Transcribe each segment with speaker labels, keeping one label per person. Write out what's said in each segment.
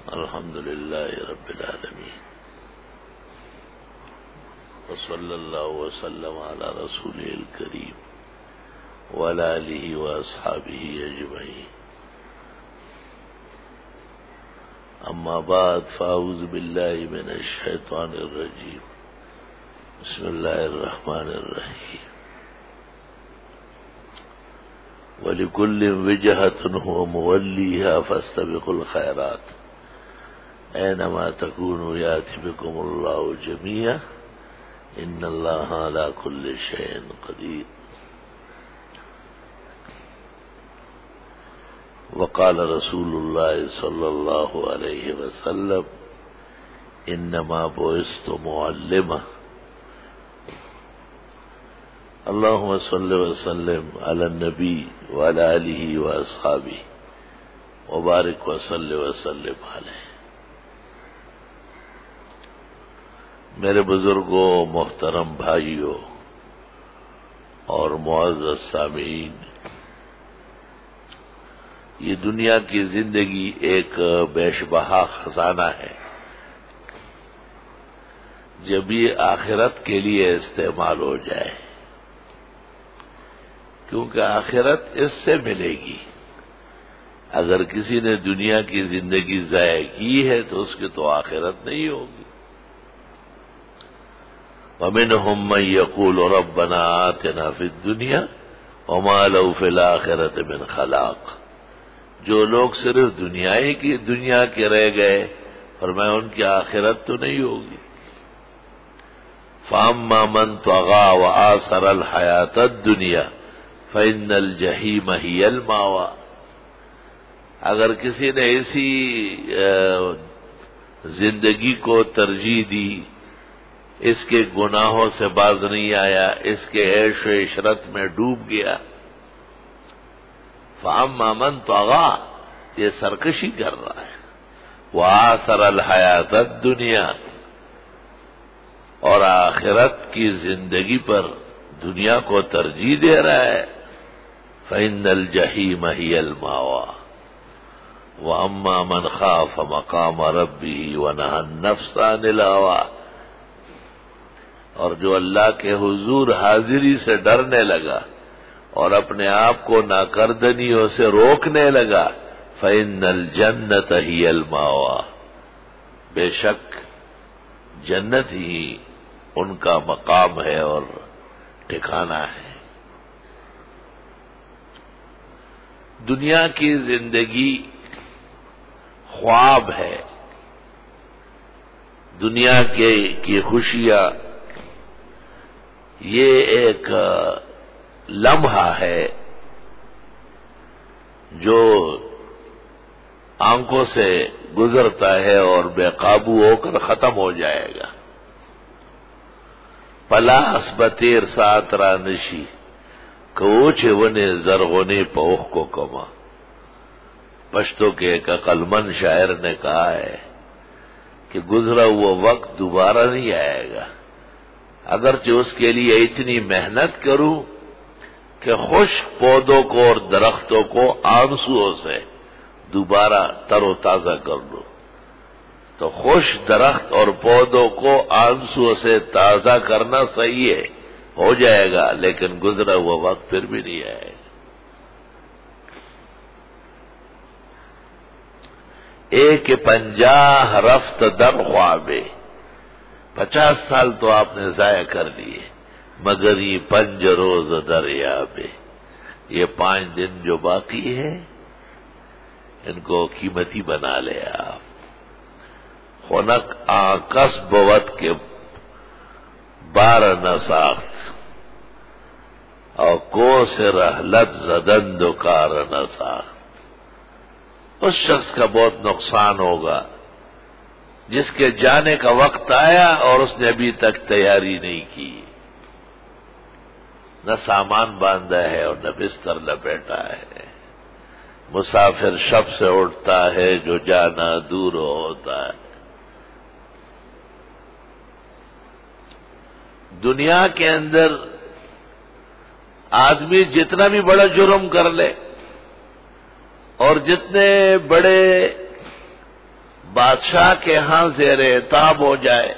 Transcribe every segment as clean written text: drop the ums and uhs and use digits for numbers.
Speaker 1: الحمد لله رب العالمين وصلى الله وسلم على رسوله الكريم وعلى آله وأصحابه أجمعين. أما بعد فأعوذ بالله من الشيطان الرجيم. بسم الله الرحمن الرحيم. وَلِكُلٍّ وِجْهَةٌ هُوَ مُوَلِّيهَا فَاسْتَبِقُوا الْخَيْرَاتِ أَيْنَمَا تَكُونُوا يَأْتِ بِكُمُ اللَّهُ جَمِيعًا إِنَّ اللَّهَ عَلَى كُلِّ شَيْءٍ قَدِيرٌ. وقال رسول الله صلى الله عليه وسلم إنما بعثت معلما. اللهم صل وسلم على النبي وعلى آله وأصحابه وبارك وصل وسلم علیہ. میرے بزرگوں، محترم بھائیوں اور معزز سامعین، یہ دنیا کی زندگی ایک بیش بہا خزانہ ہے. جب یہ آخرت کے لیے استعمال ہو جائے، کیونکہ آخرت اس سے ملے گی. اگر کسی نے دنیا کی زندگی ضائع کی ہے تو اس کی تو آخرت نہیں ہوگی. وَمِنْهُمْ مَنْ يَقُولُ رَبَّنَا آتِنَا فِي الدُّنْيَا وَمَا لَهُ فِي الْآخِرَةِ مِنْ خَلَاقٍ. جو لوگ صرف دنیا کے رہ گئے، فرمایا ان کی آخرت تو نہیں ہوگی. فَأَمَّا مَنْ طَغَىٰ وَآثَرَ الْحَيَاةَ الدُّنْيَا فَإِنَّ الْجَحِيمَ هِيَ الْمَأْوَىٰ. اگر کسی نے اسی زندگی کو ترجیح دی، اس کے گناہوں سے باز نہیں آیا، اس کے عیش و عشرت میں ڈوب گیا. فَأَمَّا مَنْ طَغَىٰ، یہ سرکشی کر رہا ہے. وَآثَرَ الْحَيَاةَ الدُّنْيَا، اور آخرت کی زندگی پر دنیا کو ترجیح دے رہا ہے. فَإِنَّ الْجَحِيمَ هِيَ الْمَأْوَىٰ. وَأَمَّا مَنْ خَافَ مَقَامَ رَبِّهِ وَنَهَى النَّفْسَ عَنِ الْهَوَىٰ، اور جو اللہ کے حضور حاضری سے ڈرنے لگا اور اپنے آپ کو ناکردنیوں سے روکنے لگا، فَإِنَّ الْجَنَّةَ هِيَ الْمَأْوَىٰ، بے شک جنت ہی ان کا مقام ہے اور ٹھکانہ ہے. دنیا کی زندگی خواب ہے. دنیا کی خوشیاں یہ ایک لمحہ ہے جو آنکھوں سے گزرتا ہے اور بے قابو ہو کر ختم ہو جائے گا. پلاس بطیر سات رانشی کوچے ونے زرغنے پوخ کو کما. پشتو کے ایک عقل مند شاعر نے کہا ہے کہ گزرا ہوا وقت دوبارہ نہیں آئے گا، اگرچہ اس کے لیے اتنی محنت کروں کہ خشک پودوں کو اور درختوں کو آنسوؤں سے دوبارہ تر و تازہ کر لوں. تو خشک درخت اور پودوں کو آنسوؤں سے تازہ کرنا صحیح ہے، ہو جائے گا، لیکن گزرا ہوا وقت پھر بھی نہیں آئے گا. ایک 50 رفت در خوابے، 50 سال تو آپ نے ضائع کر لیے، مگر یہ 5 روز دریابے، یہ 5 دن جو باقی ہے ان کو قیمتی بنا لے آپ. خنک آکس بوت کے بار نہ ساخت اور کو سے رحلت زدن دو کار نہ ساخت. اس شخص کا بہت نقصان ہوگا جس کے جانے کا وقت آیا اور اس نے ابھی تک تیاری نہیں کی، نہ سامان باندھا ہے اور نہ بستر لپیٹا ہے. مسافر شب سے اٹھتا ہے جو جانا دور ہوتا ہے. دنیا کے اندر آدمی جتنا بھی بڑا جرم کر لے اور جتنے بڑے بادشاہ کے ہاں زیر اعتاب ہو جائے،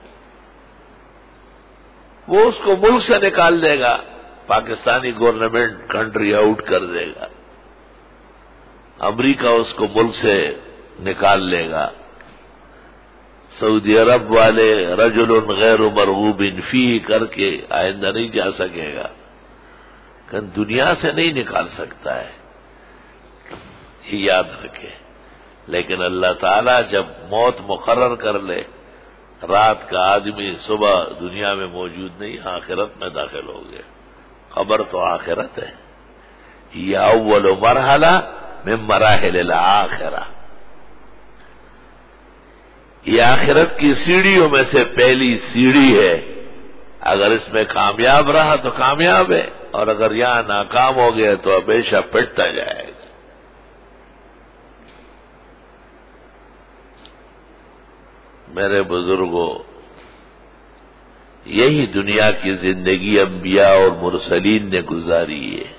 Speaker 1: وہ اس کو ملک سے نکال دے گا، پاکستانی گورنمنٹ کنٹری آؤٹ کر دے گا، امریکہ اس کو ملک سے نکال لے گا، سعودی عرب والے رجل غیر مرغوب فیہ کر کے آئندہ نہیں جا سکے گا، کہ دنیا سے نہیں نکال سکتا ہے، یہ یاد رکھے۔ لیکن اللہ تعالیٰ جب موت مقرر کر لے، رات کا آدمی صبح دنیا میں موجود نہیں، آخرت میں داخل ہو گیا، خبر تو آخرت ہے، یہ اول مرحلہ من مراحل الآخرہ، یہ آخرت کی سیڑھیوں میں سے پہلی سیڑھی ہے، اگر اس میں کامیاب رہا تو کامیاب ہے، اور اگر یہاں ناکام ہو گیا تو ہمیشہ پٹتا جائے گا۔ میرے بزرگوں، یہی دنیا کی زندگی انبیاء اور مرسلین نے گزاری ہے،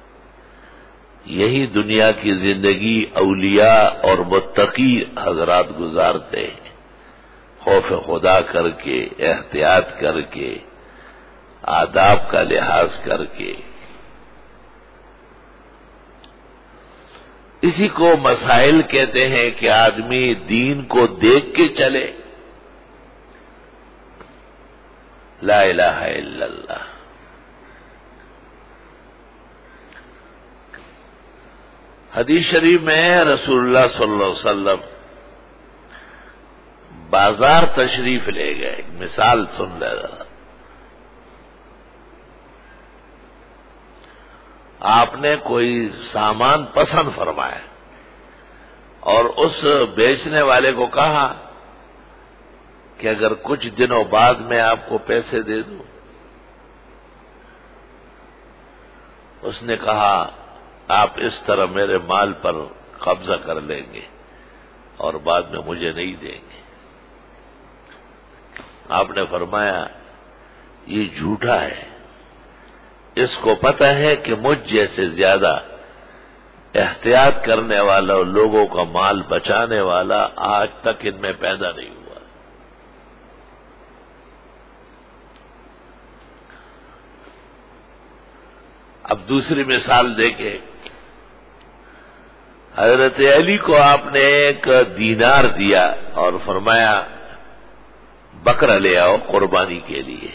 Speaker 1: یہی دنیا کی زندگی اولیاء اور متقی حضرات گزارتے ہیں، خوف خدا کر کے، احتیاط کر کے، آداب کا لحاظ کر کے۔ اسی کو مسائل کہتے ہیں کہ آدمی دین کو دیکھ کے چلے، لا الہ الا اللہ۔ حدیث شریف میں رسول اللہ صلی اللہ علیہ وسلم بازار تشریف لے گئے، مثال سن لے ذرا، آپ نے کوئی سامان پسند فرمایا اور اس بیچنے والے کو کہا کہ اگر کچھ دنوں بعد میں آپ کو پیسے دے دوں، اس نے کہا آپ اس طرح میرے مال پر قبضہ کر لیں گے اور بعد میں مجھے نہیں دیں گے۔ آپ نے فرمایا یہ جھوٹا ہے، اس کو پتہ ہے کہ مجھ جیسے زیادہ احتیاط کرنے والا اور لوگوں کا مال بچانے والا آج تک ان میں پیدا نہیں ہوا۔ اب دوسری مثال دیکھیں، حضرت علی کو آپ نے ایک دینار دیا اور فرمایا بکرا لے آؤ قربانی کے لیے،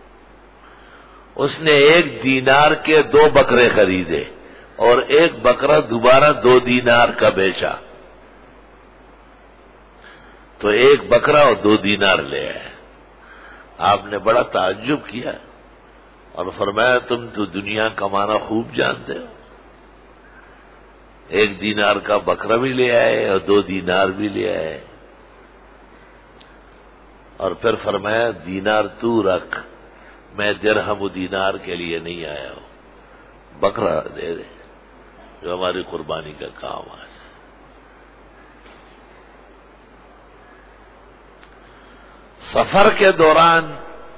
Speaker 1: اس نے ایک دینار کے 2 بکرے خریدے اور ایک بکرا دوبارہ 2 دینار کا بیچا، تو ایک بکرا اور 2 دینار لے آئے۔ آپ نے بڑا تعجب کیا اور فرمایا تم تو دنیا کمانا خوب جانتے ہو، 1 دینار کا بکرا بھی لے آئے اور 2 دینار بھی لے آئے، اور پھر فرمایا دینار تو رکھ، میں درہم و دینار کے لیے نہیں آیا ہوں، بکرا دے دے جو ہماری قربانی کا کام ہے۔ سفر کے دوران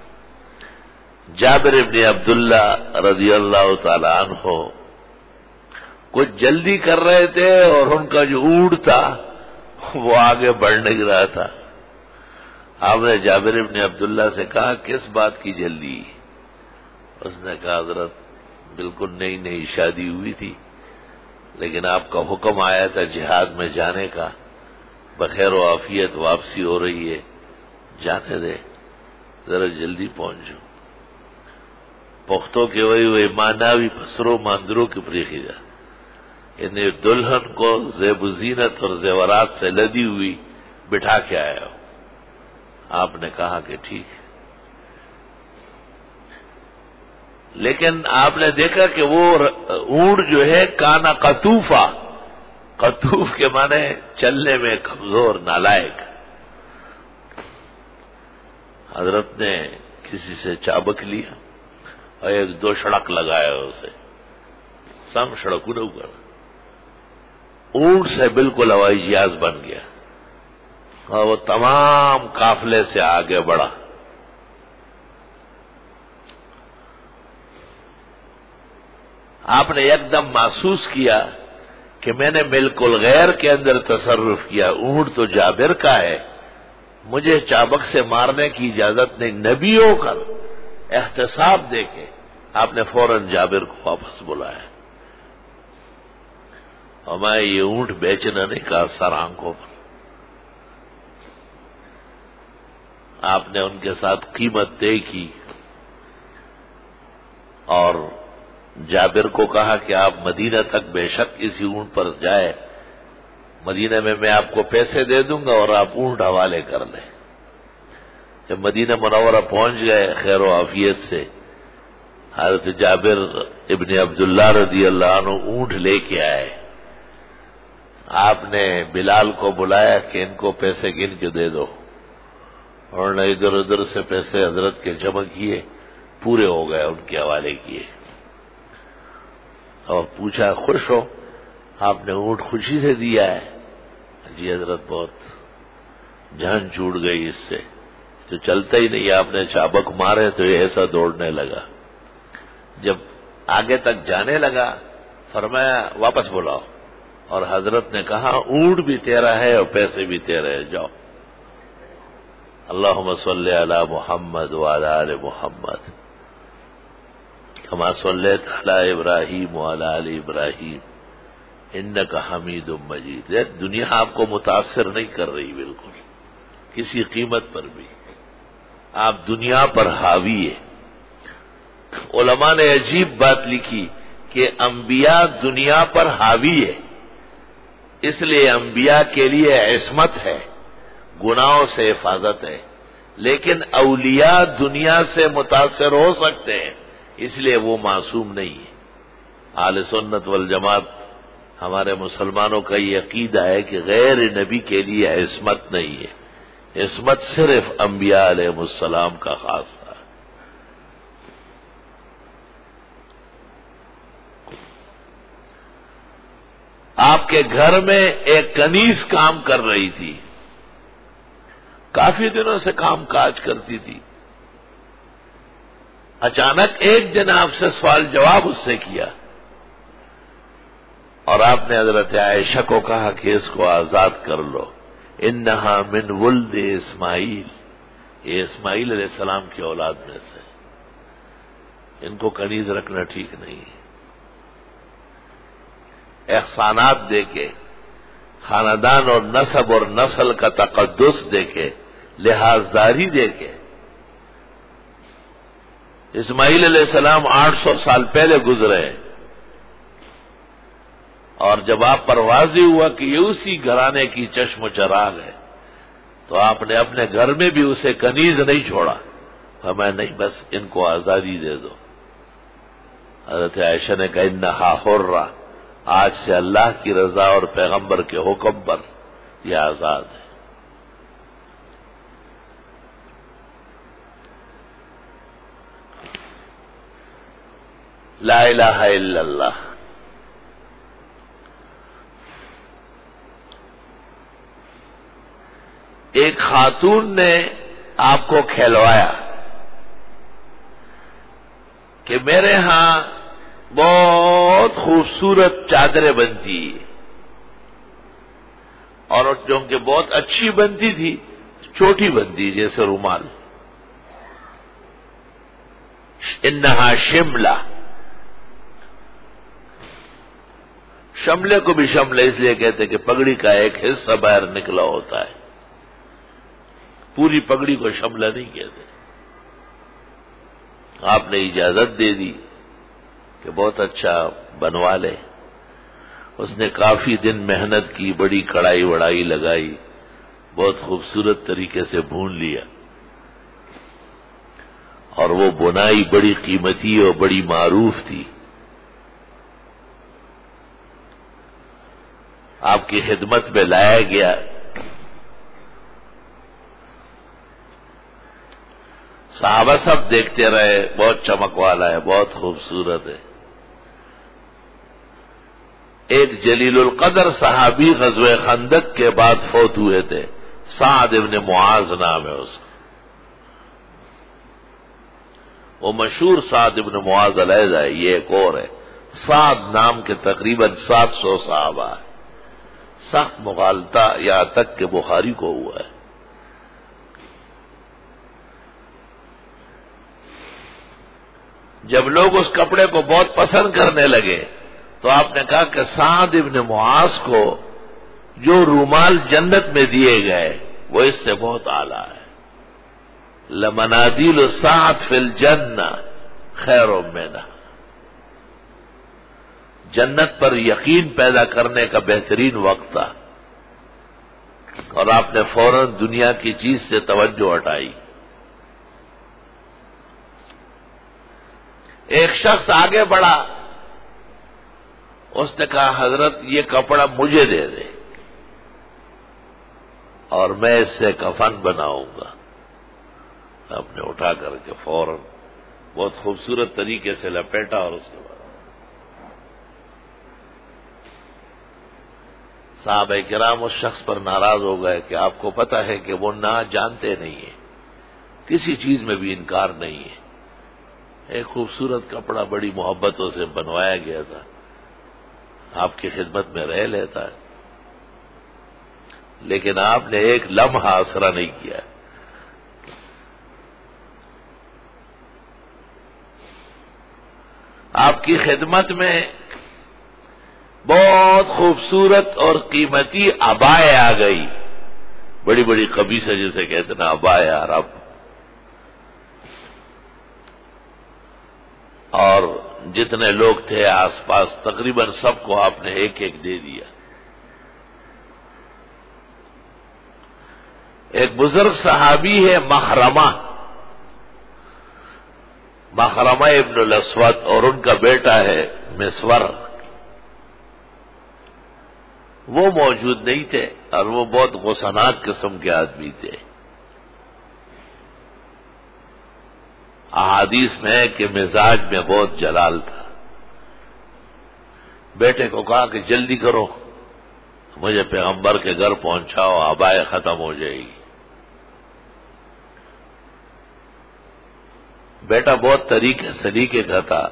Speaker 1: جابر ابن عبداللہ رضی اللہ تعالی عنہ کچھ جلدی کر رہے تھے اور ان کا جو اونٹ تھا وہ آگے بڑھ نہیں رہا تھا۔ آپ نے جابر ابن عبداللہ سے کہا کس بات کی جلدی؟ اس نے کہا حضرت بالکل نئی نئی شادی ہوئی تھی، لیکن آپ کا حکم آیا تھا جہاد میں جانے کا، بخیر و عافیت واپسی ہو رہی ہے، جانے دے، ذرا جلدی پہنچو۔ پختوں کے وہی ماناوی پسرو ماندرو کی پریخی جا، یعنی دلہن کو زیب و زینت اور زیورات سے لدی ہوئی بٹھا کے آیا ہو۔ آپ نے کہا کہ ٹھیک، لیکن آپ نے دیکھا کہ وہ اونٹ جو ہے کانا قطوفا، قطوف کے معنی چلنے میں کمزور، نالائق۔ حضرت نے کسی سے چابک لیا اور 1-2 شڑک لگایا اسے، سم سڑکوں نے اوپر، اونٹ سے بالکل ہوائی جہاز بن گیا اور وہ تمام قافلے سے آگے بڑھا۔ آپ نے ایک دم محسوس کیا کہ میں نے ملک الغیر کے اندر تصرف کیا، اونٹ تو جابر کا ہے، مجھے چابک سے مارنے کی اجازت نہیں. نبیوں کا احتساب دے کے آپ نے فوراً جابر کو واپس بلایا. اور میں یہ اونٹ بیچنا نہیں کہا سر آنکھوں پر. آپ نے ان کے ساتھ قیمت طے کی اور جابر کو کہا کہ آپ مدینہ تک بے شک اسی اونٹ پر جائے، مدینہ میں میں آپ کو پیسے دے دوں گا اور آپ اونٹ حوالے کر لیں. جب مدینہ منورہ پہنچ گئے خیر و عافیت سے، حضرت جابر ابن عبداللہ رضی اللہ عنہ اونٹ لے کے آئے. آپ نے بلال کو بلایا کہ ان کو پیسے گن کے دے دو، اور نے ادھر ادھر سے پیسے حضرت کے جمع کیے، پورے ہو گئے، ان کے حوالے کیے. اور پوچھا خوش ہو؟ آپ نے اونٹ خوشی سے دیا ہے. جی حضرت بہت جان چھوٹ گئی اس سے، تو چلتا ہی نہیں، آپ نے چابک مارے تو یہ ایسا دوڑنے لگا. جب آگے تک جانے لگا فرمایا واپس بلاؤ، اور حضرت نے کہا اونٹ بھی تیرا ہے اور پیسے بھی تیرے ہیں، جاؤ. اللہم صلی علی محمد وعلی آل محمد کما صلیت علی ابراہیم وعلی آل ابراہیم انک حمید مجید. دنیا آپ کو متاثر نہیں کر رہی بالکل کسی قیمت پر بھی، آپ دنیا پر حاوی ہے. علماء نے عجیب بات لکھی کہ انبیاء دنیا پر حاوی ہے، اس لیے انبیاء کے لیے عصمت ہے، گناہوں سے حفاظت ہے، لیکن اولیاء دنیا سے متاثر ہو سکتے ہیں، اس لیے وہ معصوم نہیں ہے. اہل سنت والجماعت ہمارے مسلمانوں کا یہ عقیدہ ہے کہ غیر نبی کے لیے عصمت نہیں ہے، عصمت صرف انبیاء علیہ السلام کا خاص ہے. آپ کے گھر میں ایک کنیز کام کر رہی تھی، کافی دنوں سے کام کاج کرتی تھی. اچانک ایک دن آپ سے سوال جواب اس سے کیا، اور آپ نے حضرت عائشہ کو کہا کہ اس کو آزاد کر لو. انہا من ولد اسماعیل، یہ اسماعیل علیہ السلام کی اولاد میں سے، ان کو کنیز رکھنا ٹھیک نہیں ہے. احسانات دے کے، خاندان اور نسب اور نسل کا تقدس دے کے، لحاظداری دے کے. اسماعیل علیہ السلام 800 سال پہلے گزرے، اور جب آپ پر واضح ہوا کہ یہ اسی گھرانے کی چشم و چراغ ہے، تو آپ نے اپنے گھر میں بھی اسے کنیز نہیں چھوڑا. ہمیں نہیں، بس ان کو آزادی دے دو. حضرت عائشہ نے کہا انہا حرہ، آج سے اللہ کی رضا اور پیغمبر کے حکم پر یہ آزاد ہے. لا الہ الا اللہ. ایک خاتون نے آپ کو کھلوایا کہ میرے ہاں بہت خوبصورت چادریں بنتی، اور جو کہ بہت اچھی بنتی تھی، چھوٹی بنتی جیسے رومال. انہا شملہ، شملے کو بھی شملہ اس لیے کہتے کہ پگڑی کا ایک حصہ باہر نکلا ہوتا ہے، پوری پگڑی کو شملہ نہیں کہتے. آپ نے اجازت دے دی کہ بہت اچھا بنوا لے. اس نے کافی دن محنت کی، بڑی کڑائی وڑائی لگائی، بہت خوبصورت طریقے سے بھون لیا، اور وہ بنائی بڑی قیمتی اور بڑی معروف تھی. آپ کی خدمت میں لایا گیا. صحابہ سب دیکھتے رہے، بہت چمک والا ہے، بہت خوبصورت ہے. ایک جلیل القدر صحابی غزوہ خندق کے بعد فوت ہوئے تھے، سعد ابن معاذ نام ہے اس کا. وہ مشہور سعد ابن معاذ علیحدہ ہے، یہ ایک اور ہے. سعد نام کے تقریباً 700 صحابہ ہیں. سخت مغالطہ یہاں تک کہ بخاری کو ہوا ہے. جب لوگ اس کپڑے کو بہت پسند کرنے لگے تو آپ نے کہا کہ سعد ابن معاذ کو جو رومال جنت میں دیے گئے وہ اس سے بہت اعلیٰ ہے. لمنادیل سعد فی الجنہ خیر منہ. جنت پر یقین پیدا کرنے کا بہترین وقت تھا اور آپ نے فوراً دنیا کی چیز سے توجہ ہٹائی. ایک شخص آگے بڑھا, اس نے کہا حضرت یہ کپڑا مجھے دے دے اور میں اس سے کفن بناؤں گا. آپ نے اٹھا کر کے فوراً بہت خوبصورت طریقے سے لپیٹا اور اس کے بعد صحابہ کرام اس شخص پر ناراض ہو گئے کہ آپ کو پتہ ہے کہ وہ نہ جانتے نہیں ہیں, کسی چیز میں بھی انکار نہیں ہے. ایک خوبصورت کپڑا بڑی محبتوں سے بنوایا گیا تھا, آپ کی خدمت میں رہ لیتا ہے, لیکن آپ نے ایک لمحہ آسرا نہیں کیا. آپ کی خدمت میں بہت خوبصورت اور قیمتی عبائیں آ گئی, بڑی بڑی قمیصیں جسے کہتے ہیں عبائیں عرب, اور جتنے لوگ تھے آس پاس تقریباً سب کو آپ نے ایک ایک دے دیا. ایک بزرگ صحابی ہے مخرمہ ابن الاسود, اور ان کا بیٹا ہے مسور. وہ موجود نہیں تھے اور وہ بہت غصناک قسم کے آدمی تھے. احادیث میں ہے کہ مزاج میں بہت جلال تھا. بیٹے کو کہا کہ جلدی کرو, مجھے پیغمبر کے گھر پہنچاؤ, عبائے ختم ہو جائے گی. بیٹا بہت سلیقے کا تھا,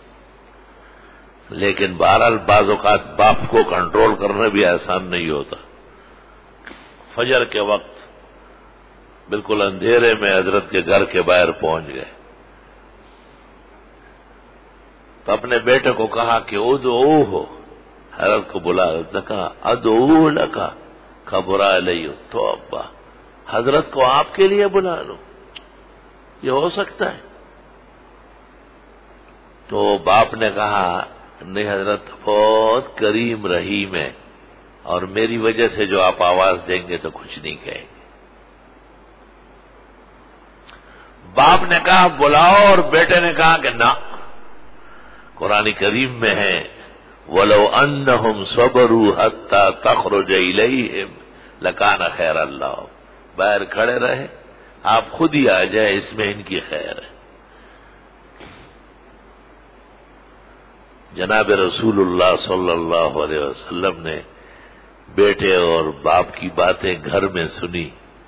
Speaker 1: لیکن بہرحال بعض اوقات باپ کو کنٹرول کرنا بھی آسان نہیں ہوتا. فجر کے وقت بالکل اندھیرے میں حضرت کے گھر کے باہر پہنچ گئے تو اپنے بیٹے کو کہا کہ ادعوہ, حضرت کو بلا. حضرت نے کہا ادعو لکا خبرا علیہ, تو ابا حضرت کو آپ کے لیے بلا لو, یہ ہو سکتا ہے؟ تو باپ نے کہا نہیں حضرت بہت کریم رحیم ہے, اور میری وجہ سے جو آپ آواز دیں گے تو کچھ نہیں کہیں گے. باپ نے کہا بلاؤ, اور بیٹے نے کہا کہ نہ, قرآن کریم میں ہے وَلَوْ أَنَّهُمْ صَبَرُوا حَتَّى تَخْرُجَ إِلَيْهِمْ لَكَانَ خَيْرًا لَّهُمْ. باہر کھڑے رہے, آپ خود ہی آ جائے, اس میں ان کی خیر ہے. جناب رسول اللہ صلی اللہ علیہ وسلم نے بیٹے اور باپ کی باتیں گھر میں سنی,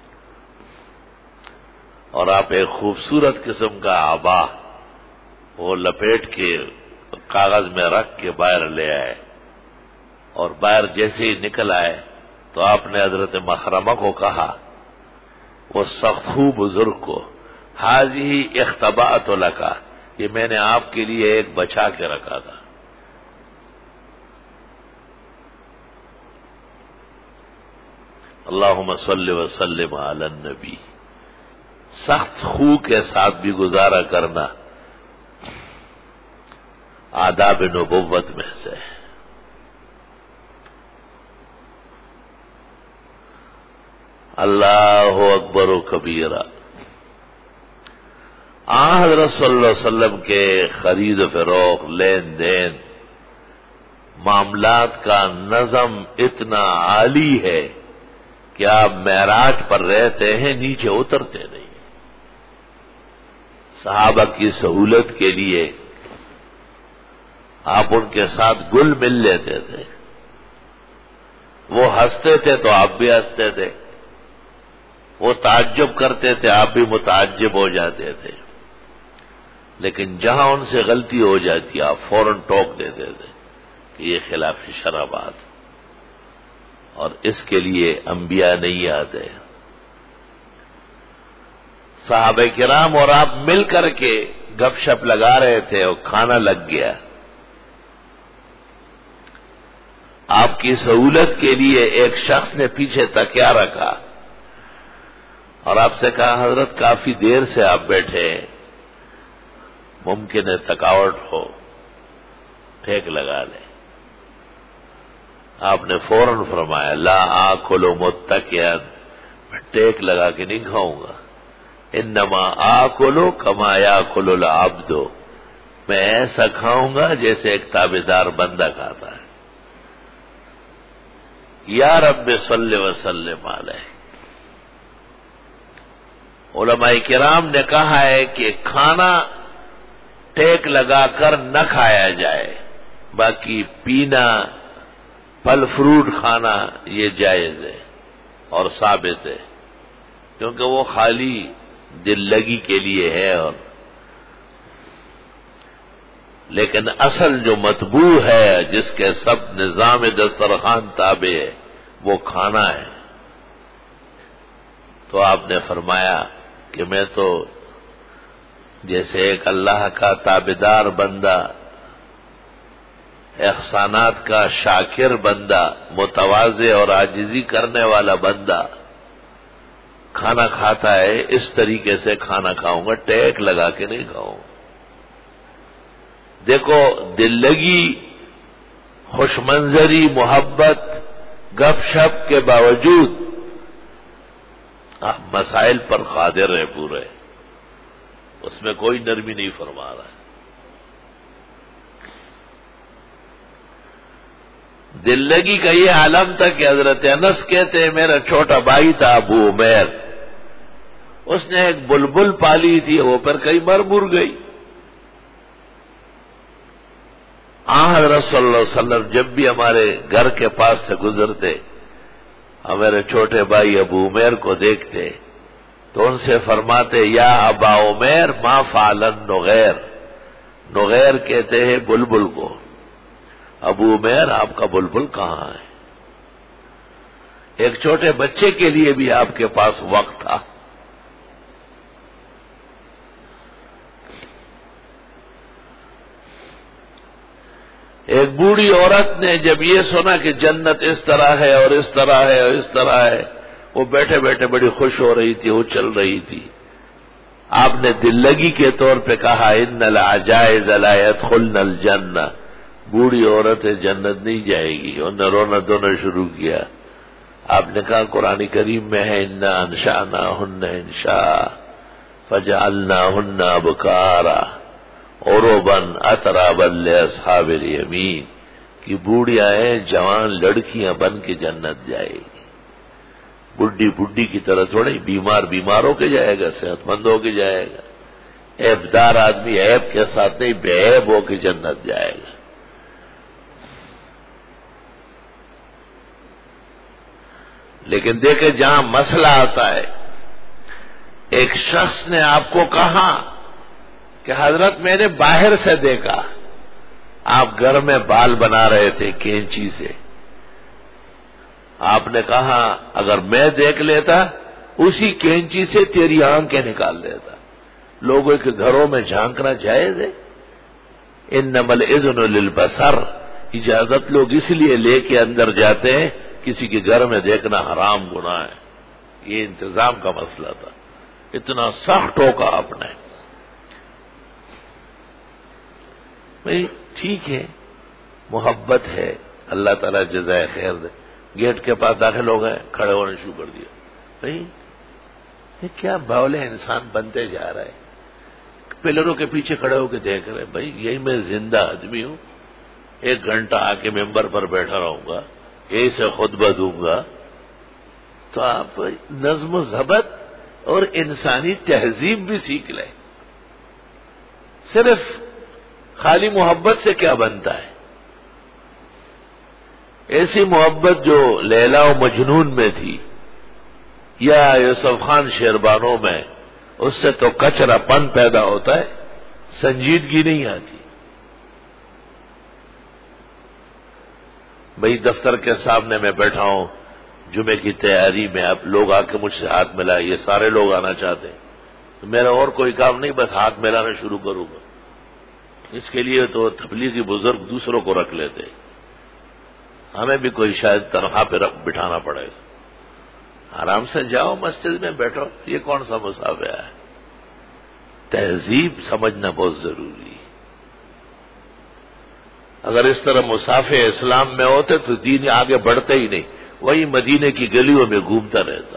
Speaker 1: اور آپ ایک خوبصورت قسم کا عبا وہ لپیٹ کے کاغذ میں رکھ کے باہر لے آئے, اور باہر جیسے ہی نکل آئے تو آپ نے حضرت مخرمہ کو کہا, وہ سخو بزرگ کو, حاضی اختبأت لکا, یہ میں نے آپ کے لیے ایک بچا کے رکھا تھا. اللہم صلی وسلم علی النبی. سخت خو کے ساتھ بھی گزارا کرنا آداب نبوت میں سے. اللہ اکبر و کبیرہ. حضرت صلی اللہ علیہ وسلم کے خرید و فروخت, لین دین, معاملات کا نظم اتنا عالی ہے کہ آپ معراج پر رہتے ہیں, نیچے اترتے نہیں. صحابہ کی سہولت کے لیے آپ ان کے ساتھ گل مل لیتے تھے, وہ ہنستے تھے تو آپ بھی ہنستے تھے, وہ تعجب کرتے تھے آپ بھی متعجب ہو جاتے تھے. لیکن جہاں ان سے غلطی ہو جاتی آپ فوراً ٹوک دیتے تھے کہ یہ خلاف شرع بات، اور اس کے لیے انبیاء نہیں آتے. صحابہ کرام اور آپ مل کر کے گپ شپ لگا رہے تھے اور کھانا لگ گیا. آپ کی سہولت کے لیے ایک شخص نے پیچھے تکیا رکھا اور آپ سے کہا حضرت کافی دیر سے آپ بیٹھے ہیں، ممکن ہے تھکاوٹ ہو، ٹھیک لگا لیں. آپ نے فوراً فرمایا لا آکل متکئا، میں ٹیک لگا کے نہیں کھاؤں گا، انما آکل کما یاکل العبد، میں ایسا کھاؤں گا جیسے ایک تابعدار بندہ کھاتا ہے. یا رب صلی وسلم علیہ. علماء کرام نے کہا ہے کہ کھانا ٹیک لگا کر نہ کھایا جائے، باقی پینا پھل فروٹ کھانا یہ جائز ہے اور ثابت ہے، کیونکہ وہ خالی دل لگی کے لیے ہے. اور لیکن اصل جو مطبوع ہے جس کے سب نظام دسترخوان تابع ہے وہ کھانا ہے. تو آپ نے فرمایا کہ میں تو جیسے ایک اللہ کا تابعدار بندہ، احسانات کا شاکر بندہ، متواضع اور عاجزی کرنے والا بندہ کھانا کھاتا ہے، اس طریقے سے کھانا کھاؤں گا، ٹیک لگا کے نہیں کھاؤں. دیکھو دل لگی، خوش منظری، محبت، گپ شپ کے باوجود آپ مسائل پر قادر ہیں پورے، اس میں کوئی نرمی نہیں فرما رہا ہے. دل لگی کا یہ عالم تھا کہ حضرت انس کہتے ہیں میرا چھوٹا بھائی تھا ابو عمیر، اس نے ایک بلبل پالی تھی، وہ پر کئی مر گئی. حضرت صلی اللہ علیہ وسلم جب بھی ہمارے گھر کے پاس سے گزرتے، ہمارے چھوٹے بھائی ابو عمیر کو دیکھتے تو ان سے فرماتے یا ابا عمیر ما فعل النغیر. نغیر کہتے ہیں بلبل کو. ابو عمیر آپ کا بلبل کہاں ہے؟ ایک چھوٹے بچے کے لیے بھی آپ کے پاس وقت تھا. ایک بوڑھی عورت نے جب یہ سنا کہ جنت اس طرح ہے اور اس طرح ہے اور اس طرح ہے، وہ بیٹھے بیٹھے بڑی خوش ہو رہی تھی، وہ چل رہی تھی. آپ نے دل لگی کے طور پہ کہا ان العجائز لا يدخلن الجنہ، بوڑھی عورتیں جنت نہیں جائے گی. انہوں نے رونا دھونا شروع کیا. آپ نے کہا قرآن کریم میں ہے انا انشأناہن انشاء فجعلناہن ابکارا عربا اترابا لاصحاب الیمین، کہ بوڑھیاں ہیں جوان لڑکیاں بن کے جنت جائے گی. بڈھی کی طرح تھوڑی بیمار ہو کے جائے گا، صحت مند ہو کے جائے گا. عیبدار آدمی عیب کے ساتھ نہیں، بے عیب ہو کے جنت جائے گا. لیکن دیکھیں جہاں مسئلہ آتا ہے، ایک شخص نے آپ کو کہا کہ حضرت میں نے باہر سے دیکھا آپ گھر میں بال بنا رہے تھے کینچی سے. آپ نے کہا اگر میں دیکھ لیتا اسی کینچی سے تیری آنکھیں نکال لیتا. لوگوں کے گھروں میں جھانکنا جائز ہے؟ انما الاذن للبصر، اجازت لوگ اس لیے لے کے اندر جاتے ہیں، کسی کے گھر میں دیکھنا حرام گناہ ہے. یہ انتظام کا مسئلہ تھا. اتنا سخت ٹوکا آپ نے. بھئی ٹھیک ہے، محبت ہے، اللہ تعالیٰ جزائے خیر دے. گیٹ کے پاس داخل ہو گئے، کھڑے ہونے شروع کر دیا. بھئی یہ کیا باولے انسان بنتے جا رہا ہے. پلروں کے پیچھے کھڑے ہو کے دیکھ رہے. بھئی یہی میں زندہ آدمی ہوں، 1 گھنٹہ آ کے ممبر پر بیٹھا رہوں گا، یہی سے خطبہ دوں گا. تو آپ نظم و ضبط اور انسانی تہذیب بھی سیکھ لیں. صرف خالی محبت سے کیا بنتا ہے؟ ایسی محبت جو لیلا و مجنون میں تھی یا یوسف خان شیربانوں میں، اس سے تو کچرا پن پیدا ہوتا ہے. سنجیدگی نہیں آتی. بھئی دفتر کے سامنے میں بیٹھا ہوں جمعے کی تیاری میں، اب لوگ آ کے مجھ سے ہاتھ ملائے، یہ سارے لوگ آنا چاہتے ہیں تو میرا اور کوئی کام نہیں، بس ہاتھ ملانا شروع کروں گا. اس کے لیے تو تبلیغی بزرگ دوسروں کو رکھ لیتے، ہمیں بھی کوئی شاید تنخواہ پہ بٹھانا پڑے گا. آرام سے جاؤ مسجد میں بیٹھو، یہ کون سا مسافہ ہے؟ تہذیب سمجھنا بہت ضروری ہے. اگر اس طرح مسافے اسلام میں ہوتے تو دین آگے بڑھتے ہی نہیں، وہی مدینے کی گلیوں میں گھومتا رہتا.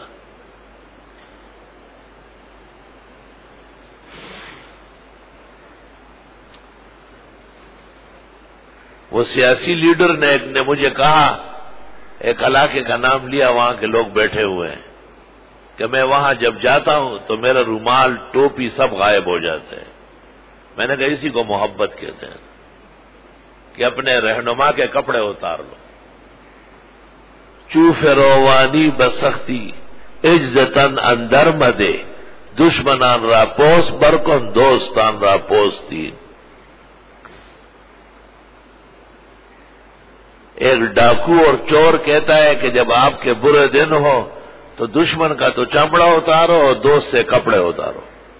Speaker 1: وہ سیاسی لیڈر نے مجھے کہا، ایک علاقے کا نام لیا، وہاں کے لوگ بیٹھے ہوئے ہیں، کہ میں وہاں جب جاتا ہوں تو میرا رومال ٹوپی سب غائب ہو جاتے ہیں. میں نے کہا اسی کو محبت کہتے ہیں کہ اپنے رہنما کے کپڑے اتار لو. چوف روانی بسختی عزتن اندر مدے، دشمنان را پوس برکن دوستان را پوستین. ایک ڈاکو اور چور کہتا ہے کہ جب آپ کے برے دن ہو تو دشمن کا تو چمڑا اتارو اور دوست سے کپڑے اتارو.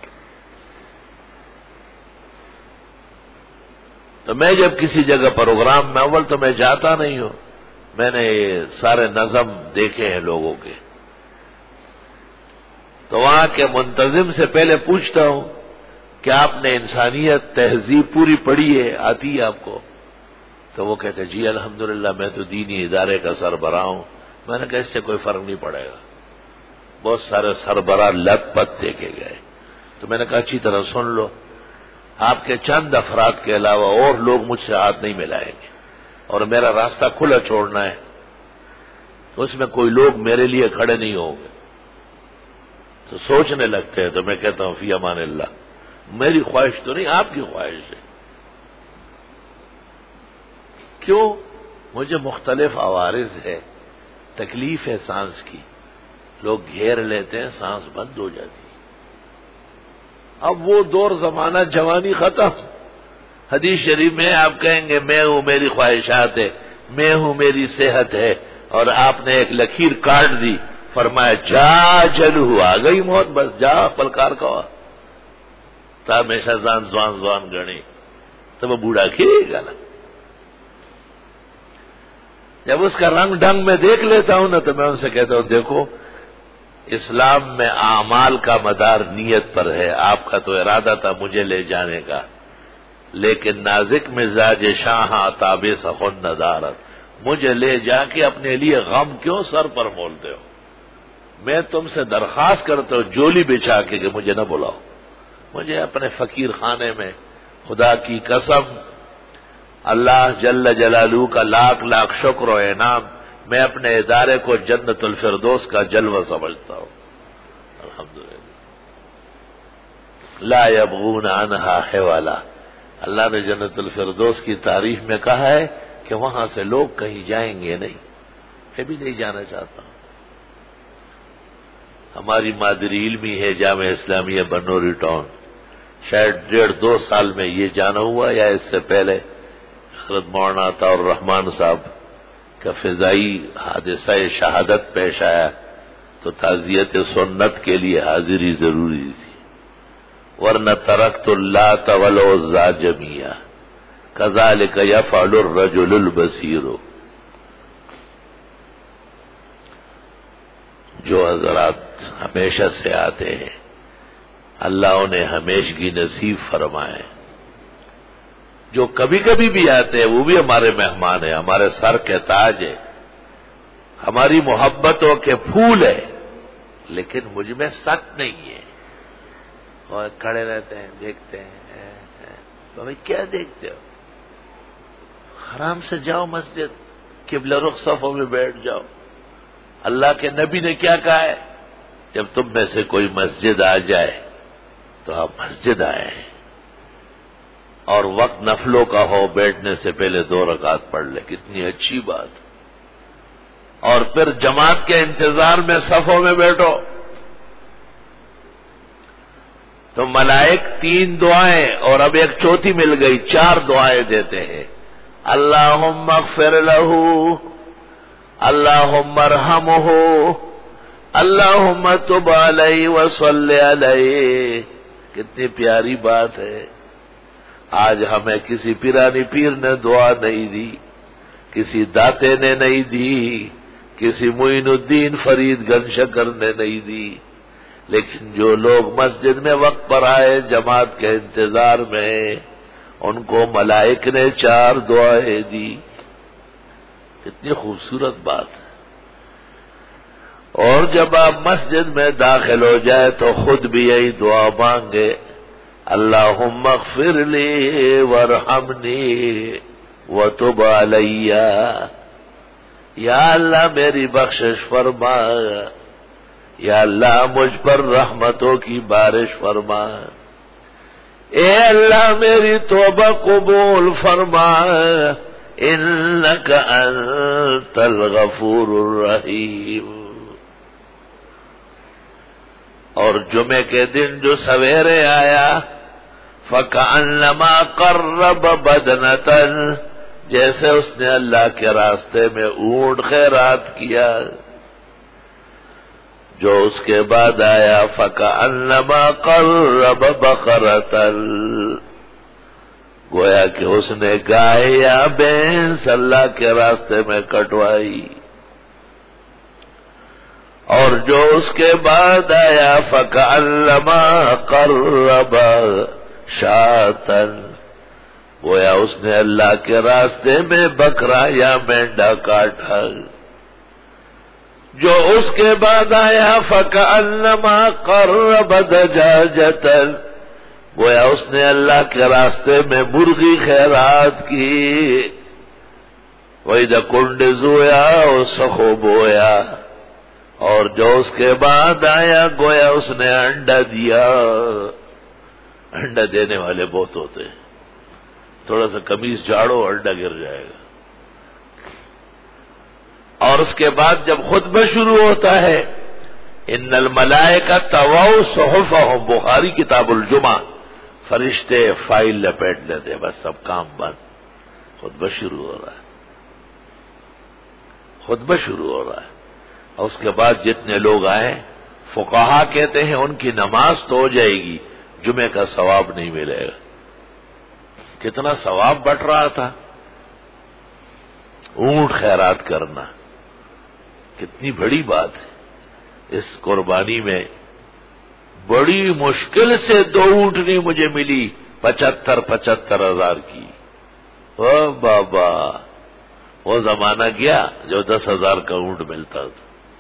Speaker 1: تو میں جب کسی جگہ پروگرام میں اول تو میں جاتا نہیں ہوں، میں نے یہ سارے نظم دیکھے ہیں لوگوں کے، تو وہاں کے منتظم سے پہلے پوچھتا ہوں کہ آپ نے انسانیت تہذیب پوری پڑھی ہے، آتی ہے آپ کو؟ تو وہ کہتے جی الحمدللہ میں تو دینی ادارے کا سربراہ ہوں. میں نے کہا اس سے کوئی فرق نہیں پڑے گا، بہت سارے سربراہ لت پت دیکھے گئے. تو میں نے کہا اچھی طرح سن لو، آپ کے چند افراد کے علاوہ اور لوگ مجھ سے ہاتھ نہیں ملائیں گے اور میرا راستہ کھلا چھوڑنا ہے، تو اس میں کوئی لوگ میرے لیے کھڑے نہیں ہوں گے. تو سوچنے لگتے ہیں. تو میں کہتا ہوں فی امان اللہ، میری خواہش تو نہیں، آپ کی خواہش ہے. کیوں؟ مجھے مختلف عوارض ہے، تکلیف ہے سانس کی، لوگ گھیر لیتے ہیں، سانس بند ہو جاتی ہے. اب وہ دور زمانہ جوانی ختم. حدیث شریف میں آپ کہیں گے میں ہوں میری خواہشات ہے، میں ہوں میری صحت ہے، اور آپ نے ایک لکیر کاٹ دی، فرمایا جا جلو، آ گئی موت، بس جا پلکار کوا تا ہمیشہ زوان گنی تو وہ بوڑھا کھیلے گا نا. جب اس کا رنگ ڈھنگ میں دیکھ لیتا ہوں نا تو میں ان سے کہتا ہوں دیکھو اسلام میں اعمال کا مدار نیت پر ہے. آپ کا تو ارادہ تھا مجھے لے جانے کا، لیکن نازک مزاج شاہ تاب سخن ندارت، مجھے لے جا کے اپنے لیے غم کیوں سر پر مولتے ہو؟ میں تم سے درخواست کرتا ہوں جولی بچھا کے کہ مجھے نہ بلاؤ، مجھے اپنے فقیر خانے میں، خدا کی قسم اللہ جل جلالہ کا لاکھ لاکھ شکر و انعام، میں اپنے ادارے کو جنت الفردوس کا جلوہ سمجھتا ہوں. الحمدللہ لا یبغون عنہا حوالا. اللہ نے جنت الفردوس کی تعریف میں کہا ہے کہ وہاں سے لوگ کہیں جائیں گے نہیں، میں بھی نہیں جانا چاہتا ہوں. ہماری مادری علمی ہے جامعہ اسلامیہ بنوری ٹاؤن، شاید 1.5-2 سال میں یہ جانا ہوا یا اس سے پہلے حضرت مولانا عطا الرحمان صاحب کا فضائی حادثہ شہادت پیش آیا تو تعزیت سنت کے لیے حاضری ضروری تھی، ورنہ ترکت اللات والعزی جميعا کذالک یفعل الرجل البصیر. جو حضرات ہمیشہ سے آتے ہیں اللہ انہیں ہمیشگی نصیب فرمائے، جو کبھی کبھی بھی آتے ہیں وہ بھی ہمارے مہمان ہیں، ہمارے سر کے تاج ہے، ہماری محبتوں کے پھول ہے، لیکن مجھ میں سخت نہیں ہے. اور کھڑے رہتے ہیں دیکھتے ہیں، تو بھائی کیا دیکھتے ہو؟ آرام سے جاؤ مسجد، قبلہ رخ صفوں میں بیٹھ جاؤ. اللہ کے نبی نے کیا کہا ہے؟ جب تم میں سے کوئی مسجد آ جائے تو آپ مسجد آئے اور وقت نفلوں کا ہو، بیٹھنے سے پہلے 2 رکعت پڑھ لے. کتنی اچھی بات. اور پھر جماعت کے انتظار میں صفوں میں بیٹھو. تو ملائک 3 دعائیں اور اب ایک چوتھی مل گئی، 4 دعائیں دیتے ہیں۔ اللہم اغفر لہ، اللہم ارحمہ، اللہم تب علیہ وصلی علیہ۔ کتنی پیاری بات ہے۔ آج ہمیں کسی پیرانی پیر نے دعا نہیں دی، کسی داتے نے نہیں دی، کسی معین الدین فرید گنج شکر نے نہیں دی، لیکن جو لوگ مسجد میں وقت پر آئے جماعت کے انتظار میں، ان کو ملائک نے 4 دعائیں دی۔ کتنی خوبصورت بات ہے۔ اور جب آپ مسجد میں داخل ہو جائے تو خود بھی یہی دعا مانگے، اللہم اغفر لی وارحمنی وتب علی، یا اللہ میری بخشش فرما، یا اللہ مجھ پر رحمتوں کی بارش فرما، اے اللہ میری توبہ قبول فرما، انک انت الغفور الرحیم۔ اور جمعے کے دن جو سویرے آیا، فَكَأَنَّمَا قَرَّبَ بَدْنَةً، جیسے اس نے اللہ کے راستے میں اونٹ خیرات کیا۔ جو اس کے بعد آیا، فَكَأَنَّمَا قَرَّبَ بَقَرَةً، گویا کہ اس نے گائے یا بھینس اللہ کے راستے میں کٹوائی۔ اور جو اس کے بعد آیا، فَكَأَنَّمَا قَرَّبَ شَاةً، گویا اس نے اللہ کے راستے میں بکرا یا مینڈا کاٹا۔ جو اس کے بعد آیا، فَكَأَنَّمَا قَرَّبَ دَجَاجَةً، گویا اس نے اللہ کے راستے میں مرغی خیرات کی۔ وَإِذَا كُنْدِ زُویا وَسَخُ بویا۔ اور جو اس کے بعد آیا، گویا اس نے انڈا دیا۔ انڈا دینے والے بہت ہوتے ہیں، تھوڑا سا قمیص جھاڑو انڈا گر جائے گا۔ اور اس کے بعد جب خطبہ شروع ہوتا ہے، ان الملائکہ طووا صحفہم، بخاری کتاب الجمعہ، فرشتے فائل لپیٹ لیتے، بس سب کام بند، خطبہ شروع ہو رہا ہے، خطبہ شروع ہو رہا ہے۔ اور اس کے بعد جتنے لوگ آئے، فقہا کہتے ہیں ان کی نماز تو ہو جائے گی، جمعے کا ثواب نہیں ملے گا۔ کتنا ثواب بٹ رہا تھا، اونٹ خیرات کرنا کتنی بڑی بات ہے۔ اس قربانی میں بڑی مشکل سے 2 اونٹنی مجھے ملی، 75,000 کی۔ او بابا، وہ زمانہ گیا جو 10,000 کا اونٹ ملتا تھا۔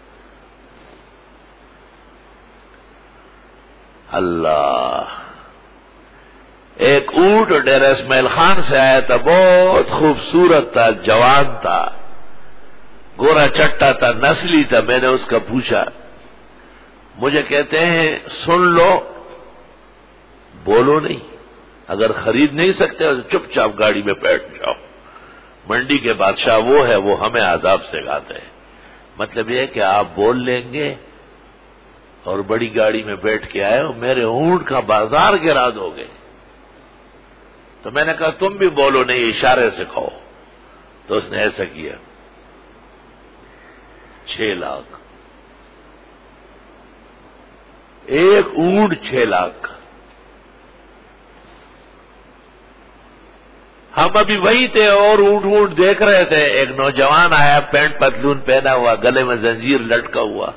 Speaker 1: اللہ، ایک اونٹ ڈیرہ اسماعیل خان سے آیا تھا، بہت خوبصورت تھا، جوان تھا، گورا چٹا تھا، نسلی تھا۔ میں نے اس کا پوچھا، مجھے کہتے ہیں سن لو، بولو نہیں، اگر خرید نہیں سکتے تو چپ چاپ گاڑی میں بیٹھ جاؤ، منڈی کے بادشاہ وہ ہے، وہ ہمیں آداب سکھاتے ہیں۔ مطلب یہ ہے کہ آپ بول لیں گے اور بڑی گاڑی میں بیٹھ کے آئے ہو، میرے اونٹ کا بازار گرا دو گے۔ تو میں نے کہا تم بھی بولو نہیں، اشارے سے کہو۔ تو اس نے ایسا کیا، 6 لاکھ، ایک اونٹ 6 لاکھ کا۔ ہم ابھی وہی تھے اور اونٹ دیکھ رہے تھے، ایک نوجوان آیا، پینٹ پتلون پہنا ہوا، گلے میں زنجیر لٹکا ہوا،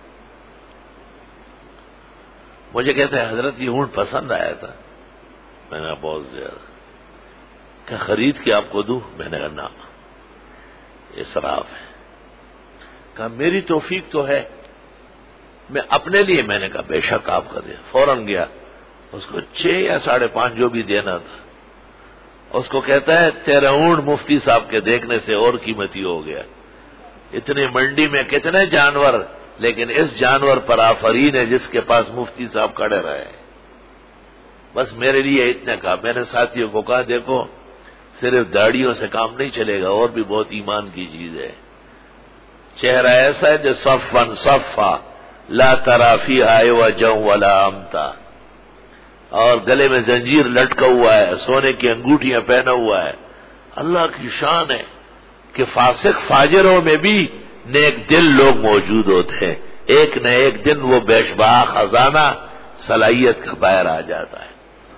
Speaker 1: مجھے کہتے ہیں حضرت یہ اونٹ پسند آیا تھا۔ میں نے کہا بہت زیادہ، کہ خرید کے آپ کو دوں؟ میں نے کہا نہ، اسراف ہے۔ کہا میری توفیق تو ہے، میں اپنے لیے۔ میں نے کہا بے شک آپ کا دے۔ فوراً گیا، اس کو 6 یا 5.5 جو بھی دینا تھا، اس کو کہتا ہے تیرا اونٹ مفتی صاحب کے دیکھنے سے اور قیمتی ہو گیا۔ اتنی منڈی میں کتنے جانور، لیکن اس جانور پر آفرین ہے جس کے پاس مفتی صاحب کھڑے رہے۔ بس میرے لیے اتنا کہا۔ میں نے ساتھیوں کو کہا دیکھو، صرف داڑھیوں سے کام نہیں چلے گا، اور بھی بہت ایمان کی چیز ہے۔ چہرہ ایسا ہے جو صفا صفا لا تری فیہ عوجا ولا امتا، اور گلے میں زنجیر لٹکا ہوا ہے، سونے کی انگوٹھیاں پہنا ہوا ہے. اللہ کی شان ہے کہ فاسق فاجروں میں بھی نیک دل لوگ موجود ہوتے ہیں. ایک نہ ایک دن وہ بیشبہ خزانہ صلاحیت کا باہر آ جاتا ہے.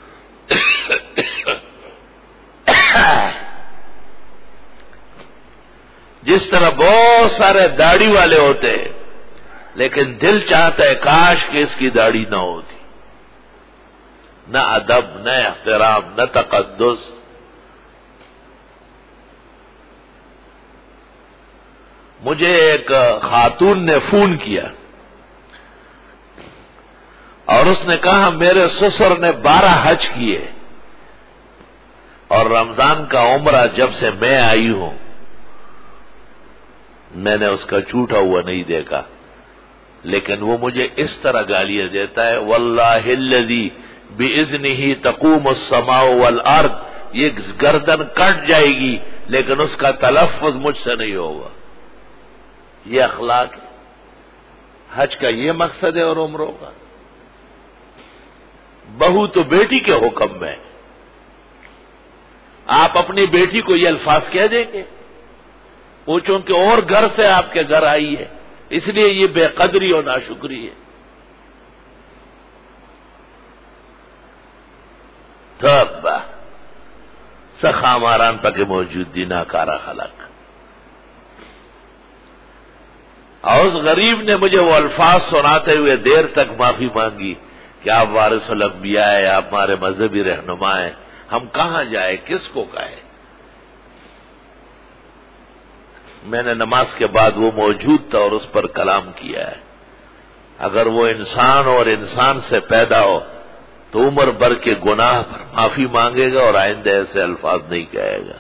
Speaker 1: جس طرح بہت سارے داڑھی والے ہوتے ہیں لیکن دل چاہتا ہے کاش کہ اس کی داڑھی نہ ہوتی. نہ ادب، نہ احترام، نہ تقدس. مجھے ایک خاتون نے فون کیا اور اس نے کہا میرے سسر نے 12 حج کیے اور رمضان کا عمرہ جب سے میں آئی ہوں میں نے اس کا چھوٹا ہوا نہیں دیکھا. لیکن وہ مجھے اس طرح گالیاں دیتا ہے، واللہ الذی بِإِذْنِهِ تَقُومُ السَّمَاءُ وَالْأَرْض، یہ گردن کٹ جائے گی لیکن اس کا تلفظ مجھ سے نہیں ہوگا. یہ اخلاق ہے. حج کا یہ مقصد ہے اور عمروں کا. بہو تو بیٹی کے حکم میں. آپ اپنی بیٹی کو یہ الفاظ کہہ دیں گے؟ وہ چونکہ اور گھر سے آپ کے گھر آئی ہے اس لیے یہ بے قدری اور ناشکری ہے. تبا سخاماران پکے موجود دی ناکارا خلق. اور اس غریب نے مجھے وہ الفاظ سناتے ہوئے دیر تک معافی مانگی کہ آپ وارث الانبیاء ہیں، آپ ہمارے مذہبی رہنما ہیں، ہم کہاں جائیں، کس کو کہیں. میں نے نماز کے بعد وہ موجود تھا اور اس پر کلام کیا ہے. اگر وہ انسان اور انسان سے پیدا ہو تو عمر بھر کے گناہ پر معافی مانگے گا اور آئندہ ایسے الفاظ نہیں کہے گا.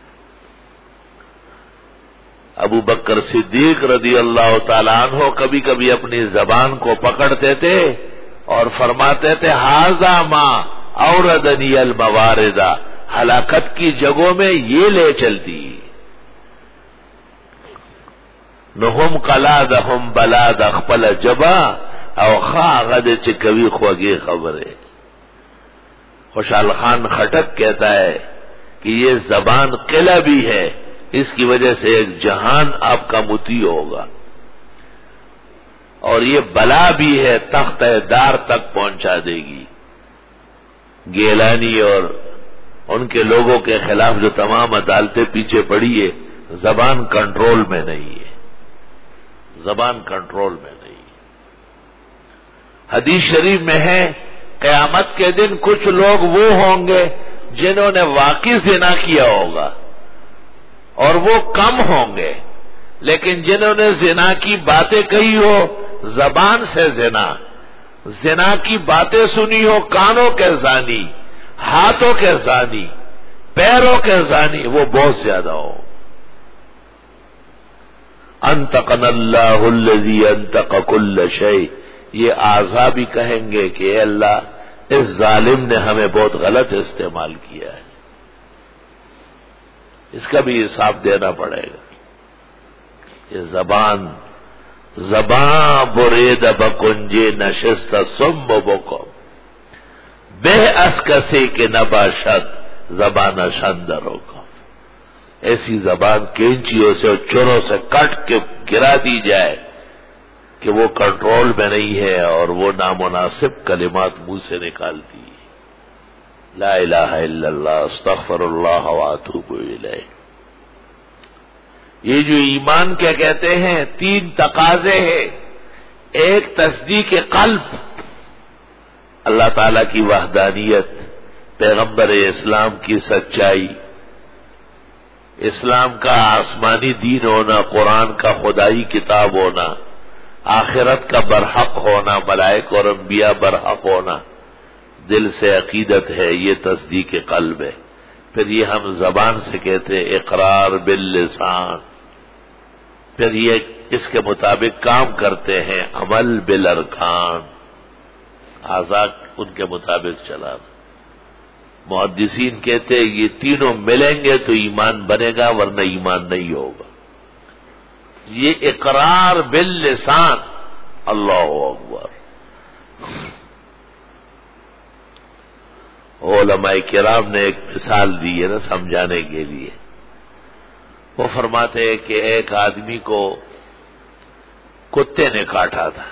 Speaker 1: ابو بکر صدیق رضی اللہ تعالیٰ عنہ کبھی کبھی اپنی زبان کو پکڑتے تھے اور فرماتے تھے ھذا ما اوردنی الموارد، ہلاکت کی جگہوں میں یہ لے چلتی. نہم قلادہم بلاد اخپل جبا او خاغد چکوی خوگی خبرے. خوشحال خان خٹک کہتا ہے کہ یہ زبان قلعہ بھی ہے، اس کی وجہ سے ایک جہان آپ کا مطیع ہوگا، اور یہ بلا بھی ہے، تخت دار تک پہنچا دے گی. گیلانی اور ان کے لوگوں کے خلاف جو تمام عدالتیں پیچھے پڑی ہے، زبان کنٹرول میں نہیں ہے، زبان کنٹرول میں نہیں ہے. حدیث شریف میں ہے قیامت کے دن کچھ لوگ وہ ہوں گے جنہوں نے واقعی زنا کیا ہوگا اور وہ کم ہوں گے، لیکن جنہوں نے زنا کی باتیں کہی ہو زبان سے زنا کی باتیں سنی ہو کانوں کے زانی، ہاتھوں کے زانی، پیروں کے زانی، وہ بہت زیادہ ہو. انتقنا اللہ الذی انتق کل شیء، یہ اعضاء بھی کہیں گے کہ اے اللہ اس ظالم نے ہمیں بہت غلط استعمال کیا ہے، اس کا بھی حساب دینا پڑے گا. یہ زبان برید بکنجے نشست سم بکم بے اسکسی کے نباشد زبان شندر ہوگا. ایسی زبان کینچیوں سے اور چوروں سے کٹ کے گرا دی جائے کہ وہ کنٹرول میں نہیں ہے اور وہ نامناسب کلمات منہ سے نکالتی ہے. لا الہ الا اللہ استغفر اللہ واتوب الیہ. یہ جو ایمان کیا کہتے ہیں 3 تقاضے ہیں. ایک تصدیق قلب، اللہ تعالی کی وحدانیت، پیغمبر اسلام کی سچائی، اسلام کا آسمانی دین ہونا، قرآن کا خدائی کتاب ہونا، آخرت کا برحق ہونا، ملائکہ اور انبیاء برحق ہونا، دل سے عقیدت ہے، یہ تصدیق قلب ہے. پھر یہ ہم زبان سے کہتے ہیں اقرار باللسان، پھر یہ اس کے مطابق کام کرتے ہیں عمل بالارکان، اعضاء ان کے مطابق چلانا. محدثین کہتے ہیں یہ تینوں ملیں گے تو ایمان بنے گا ورنہ ایمان نہیں ہوگا. یہ اقرار باللسان، اللہ اکبر. علماء کرام نے ایک مثال دی ہے نا سمجھانے کے لیے. وہ فرماتے ہیں کہ ایک آدمی کو کتے نے کاٹا تھا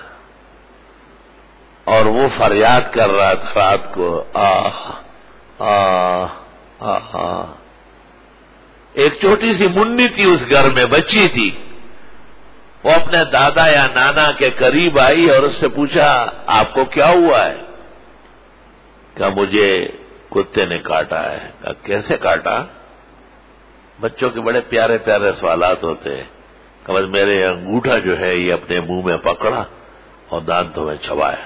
Speaker 1: اور وہ فریاد کر رہا تھا رات کو آہ آہ آہ آہ. ایک چھوٹی سی منی تھی اس گھر میں، بچی تھی. وہ اپنے دادا یا نانا کے قریب آئی اور اس سے پوچھا آپ کو کیا ہوا ہے؟ کہا مجھے کتے نے کاٹا ہے. کہا کیسے کاٹا؟ بچوں کے بڑے پیارے پیارے سوالات ہوتے ہیں. کہ بس میرے انگوٹھا جو ہے یہ اپنے منہ میں پکڑا اور دانتوں میں چبایا.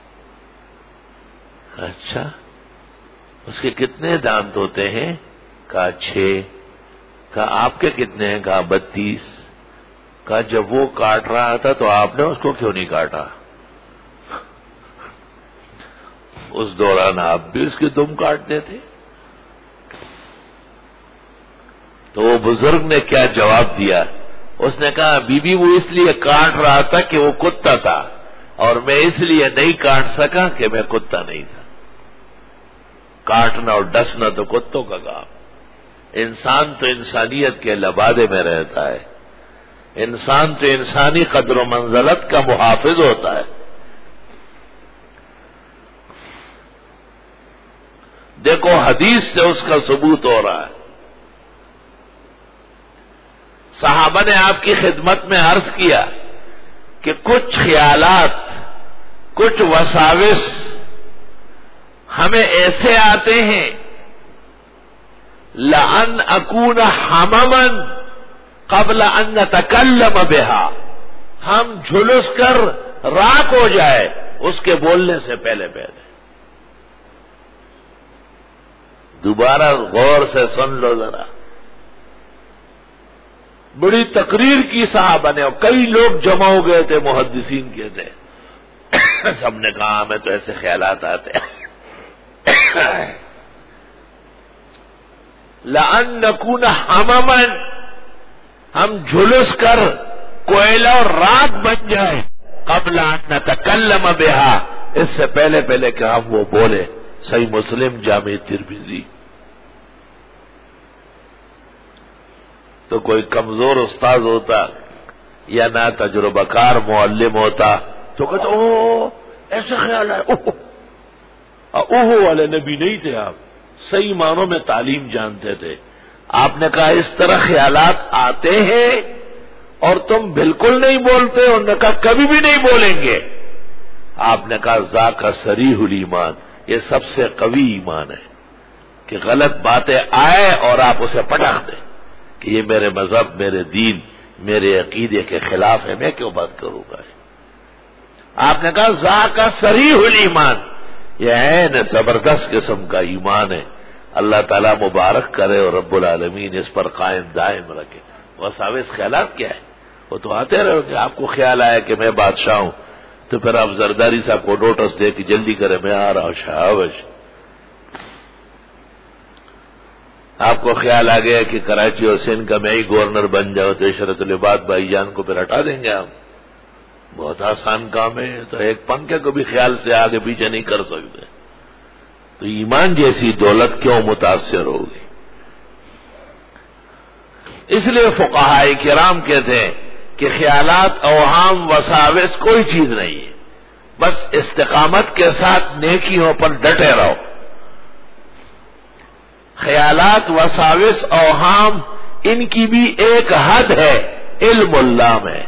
Speaker 1: اچھا اس کے کتنے دانت ہوتے ہیں؟ کہا 6. کہا آپ کے کتنے ہیں؟ کہا 32. کہا جب وہ کاٹ رہا تھا تو آپ نے اس کو کیوں نہیں کاٹا؟ اس دوران آپ بھی اس کی دم کاٹتے تھے. تو وہ بزرگ نے کیا جواب دیا؟ اس نے کہا بی بی وہ اس لیے کاٹ رہا تھا کہ وہ کتا تھا اور میں اس لیے نہیں کاٹ سکا کہ میں کتا نہیں تھا. کاٹنا اور ڈسنا تو کتوں کا کام. انسان تو انسانیت کے لبادے میں رہتا ہے. انسان تو انسانی قدر و منزلت کا محافظ ہوتا ہے. دیکھو حدیث سے اس کا ثبوت ہو رہا ہے. صحابہ نے آپ کی خدمت میں عرض کیا کہ کچھ خیالات، کچھ وساوس ہمیں ایسے آتے ہیں لأن اکون حمما قبل ان نتکلم بها، ہم جھلس کر راک ہو جائے اس کے بولنے سے پہلے پہلے. دوبارہ غور سے سن لو ذرا. بڑی تقریر کی صحابہ نے اور کئی لوگ جمع ہو گئے تھے، محدثین کے تھے. سب نے کہا ہمیں تو ایسے خیالات آتے ہیں. لأن نکون حمما، ہم جھلس کر کوئلہ اور راک بن جائے قبل ان نتکلم بها، اس سے پہلے پہلے کہ ہم وہ بولے. صحیح مسلم، جامع ترمذی. تو کوئی کمزور استاد ہوتا یا نہ تجربہ کار معلم ہوتا تو کہتا اوہ ایسے خیال ہے. اوہ والے نبی نہیں تھے آپ، صحیح معنوں میں تعلیم جانتے تھے. آپ نے کہا اس طرح خیالات آتے ہیں اور تم بالکل نہیں بولتے. انہوں نے کہا کبھی بھی نہیں بولیں گے. آپ نے کہا ذاک صریح الایمان، یہ سب سے قوی ایمان ہے کہ غلط باتیں آئے اور آپ اسے پٹخ دیں کہ یہ میرے مذہب، میرے دین، میرے عقیدے کے خلاف ہے، میں کیوں بات کروں گا. آپ نے کہا ذاک صریح الایمان، یہ عین زبردست قسم کا ایمان ہے. اللہ تعالیٰ مبارک کرے اور رب العالمین اس پر قائم دائم رکھے. وساوس خیالات کیا ہے؟ وہ تو آتے رہو کہ آپ کو خیال آیا کہ میں بادشاہ ہوں تو پھر آپ زرداری صاحب کو نوٹس دے کہ جلدی کرے میں آ رہا ہوں شاباش. آپ کو خیال آ گیا کہ کراچی اور سندھ کا میں ہی گورنر بن جاؤں تو عشرت العباد بھائی جان کو پھر ہٹا دیں گے ہم. بہت آسان کام ہے. تو ایک پنکھے کو بھی خیال سے آگے پیچھے نہیں کر سکتے. تو ایمان جیسی دولت کیوں متاثر ہوگی؟ اس لیے فقہاء کرام کہتے ہیں کہ خیالات، اوہام، وساوس کوئی چیز نہیں ہے. بس استقامت کے ساتھ نیکیوں پر ڈٹے رہو. خیالات، وساوس، اوہام، ان کی بھی ایک حد ہے، علم اللہ میں.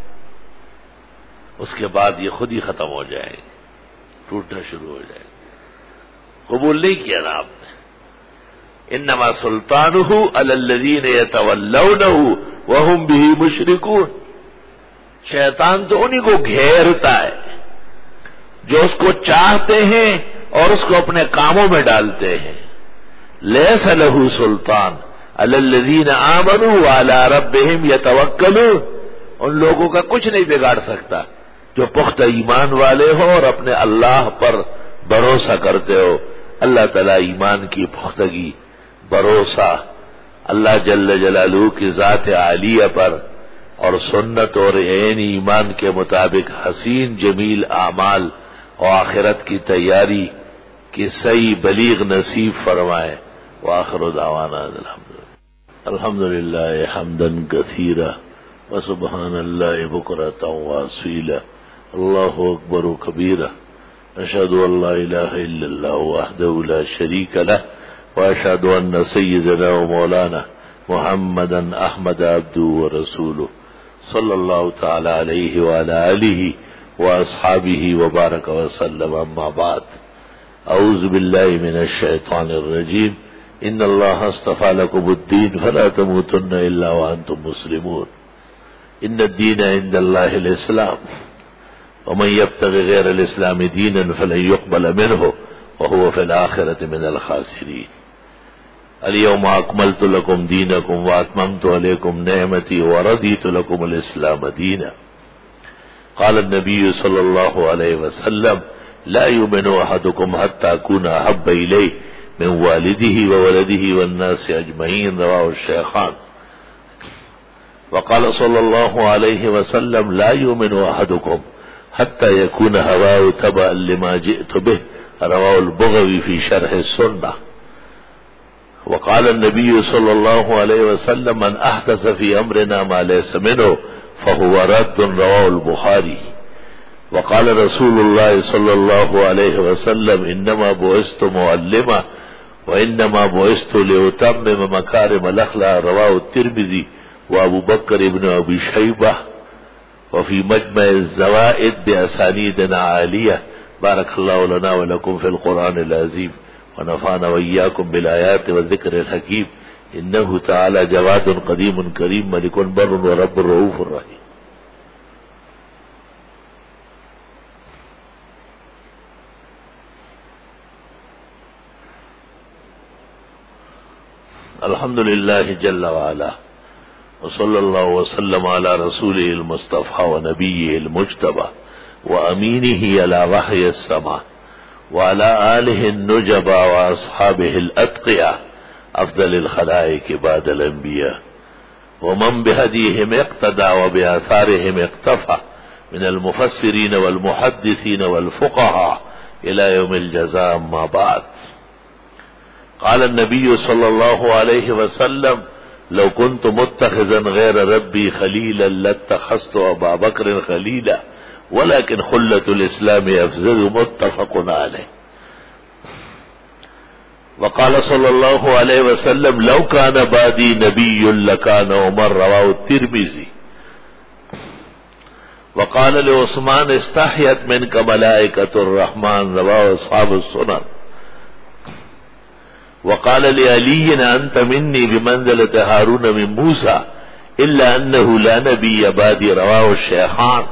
Speaker 1: اس کے بعد یہ خود ہی ختم ہو جائے گی، ٹوٹنا شروع ہو جائے گا. قبول نہیں کیا نا آپ نے. انما سلطانہ علی الذین یتولونہ وہم بہ مشرکون. شیطان تو انہی کو گھیرتا ہے جو اس کو چاہتے ہیں اور اس کو اپنے کاموں میں ڈالتے ہیں. لیس لہ سلطان علی الذین آمنوا وعلی ربہم یتوکلون. ان لوگوں کا کچھ نہیں بگاڑ سکتا جو پختہ ایمان والے ہو اور اپنے اللہ پر بھروسہ کرتے ہو. اللہ تعالیٰ ایمان کی پختگی، بھروسہ اللہ جل جلالہ کی ذات عالیہ پر اور سنت اور عین ایمان کے مطابق حسین جمیل اعمال اور آخرت کی تیاری کہ صحیح بلیغ نصیب فرمائے. وآخر دعوانا الحمد للہ حمدا کثیرا وسبحان اللہ بکرۃ واصیلا. اللہ اکبر کبیرا. اشہد ان لا الہ الا اللہ وحدہ لا شریک لہ واشہد ان سیدنا ومولانا محمدا احمد عبدہ ورسولہ صلی اللہ تعالی علیہ وعلی آلہ واصحابہ وبارک وسلم. اما بعد. اعوذ باللہ من الشیطان الرجیم. ان اللہ اصطفى لكم الدین فلا تموتن الا وانتم مسلمون. ان الدین عند اللہ الاسلام ومن يبتغ غیر الاسلام دینا فلن يقبل منه وهو في الآخرة من الخاسرین. اليوم اکملت لكم دینکم واتممت علیکم نعمتی ورضیت لكم الاسلام دینا. قال النبی صلی اللہ علیہ وسلم لا يؤمن احدكم حتى اكون احب الیہ من والده وولده والناس اجمعین. رواه الشیخان. وقال صلی اللہ علیہ وسلم لا يؤمن احدكم حتى يكون هواه تبعا لما جئت به. رواه البغوی في شرح السنة. وقال النبي صلى الله عليه وسلم من احدث في امرنا ما ليس منه فهو رد. رواه البخاري. وقال رسول الله صلى الله عليه وسلم انما بعثت معلما وانما بعثت لاتمم مكارم الاخلاق. رواه الترمذي وابو بكر بن ابي شيبة وفي مجمع الزوائد باسانيدنا عالية. بارك الله لنا ولكم في القرآن العظيم ونفعنا وإياكم بالآيات والذكر الحكيم. إنه تعالى جواد قديم كريم ملك بر ورب رؤوف رحيم. الحمد لله جل وعلا وصلى الله وسلم على رسوله المصطفى ونبيه المجتبى وأمينه على وحي السماء وعلى آله النجبى وأصحابه الأتقياء أفضل الخلائق بعد الأنبياء ومن بهديهم اقتدى وبآثارهم اقتفى من المفسرين والمحدثين والفقهاء إلى يوم الجزاء. ما بعد. قال النبي صلى الله عليه وسلم لو كنت متخذا غير ربي خليلا لاتخذت أبا بكر خليلا ولكن خلة الإسلام أفضل. متفق عليه. وقال صلى الله عليه وسلم لو كان بعدي نبي لكان عمر. رواه الترمذي. وقال لعثمان استحيت منك ملائكة الرحمن. رواه أصحاب السنن. وقال لعلي أنت مني بمنزلة هارون من موسى إلا أنه لا نبي بعدي. رواه الشيخان.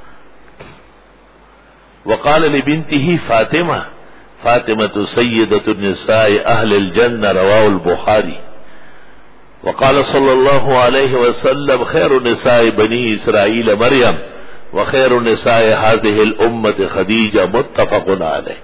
Speaker 1: وقال لبنته فاطمة سيدة النساء أهل الجنة. رواه البخاري. وقال صلى الله عليه وسلم خير نساء بني إسرائيل مريم وخير نساء هذه الأمة خديجة. متفق عليه.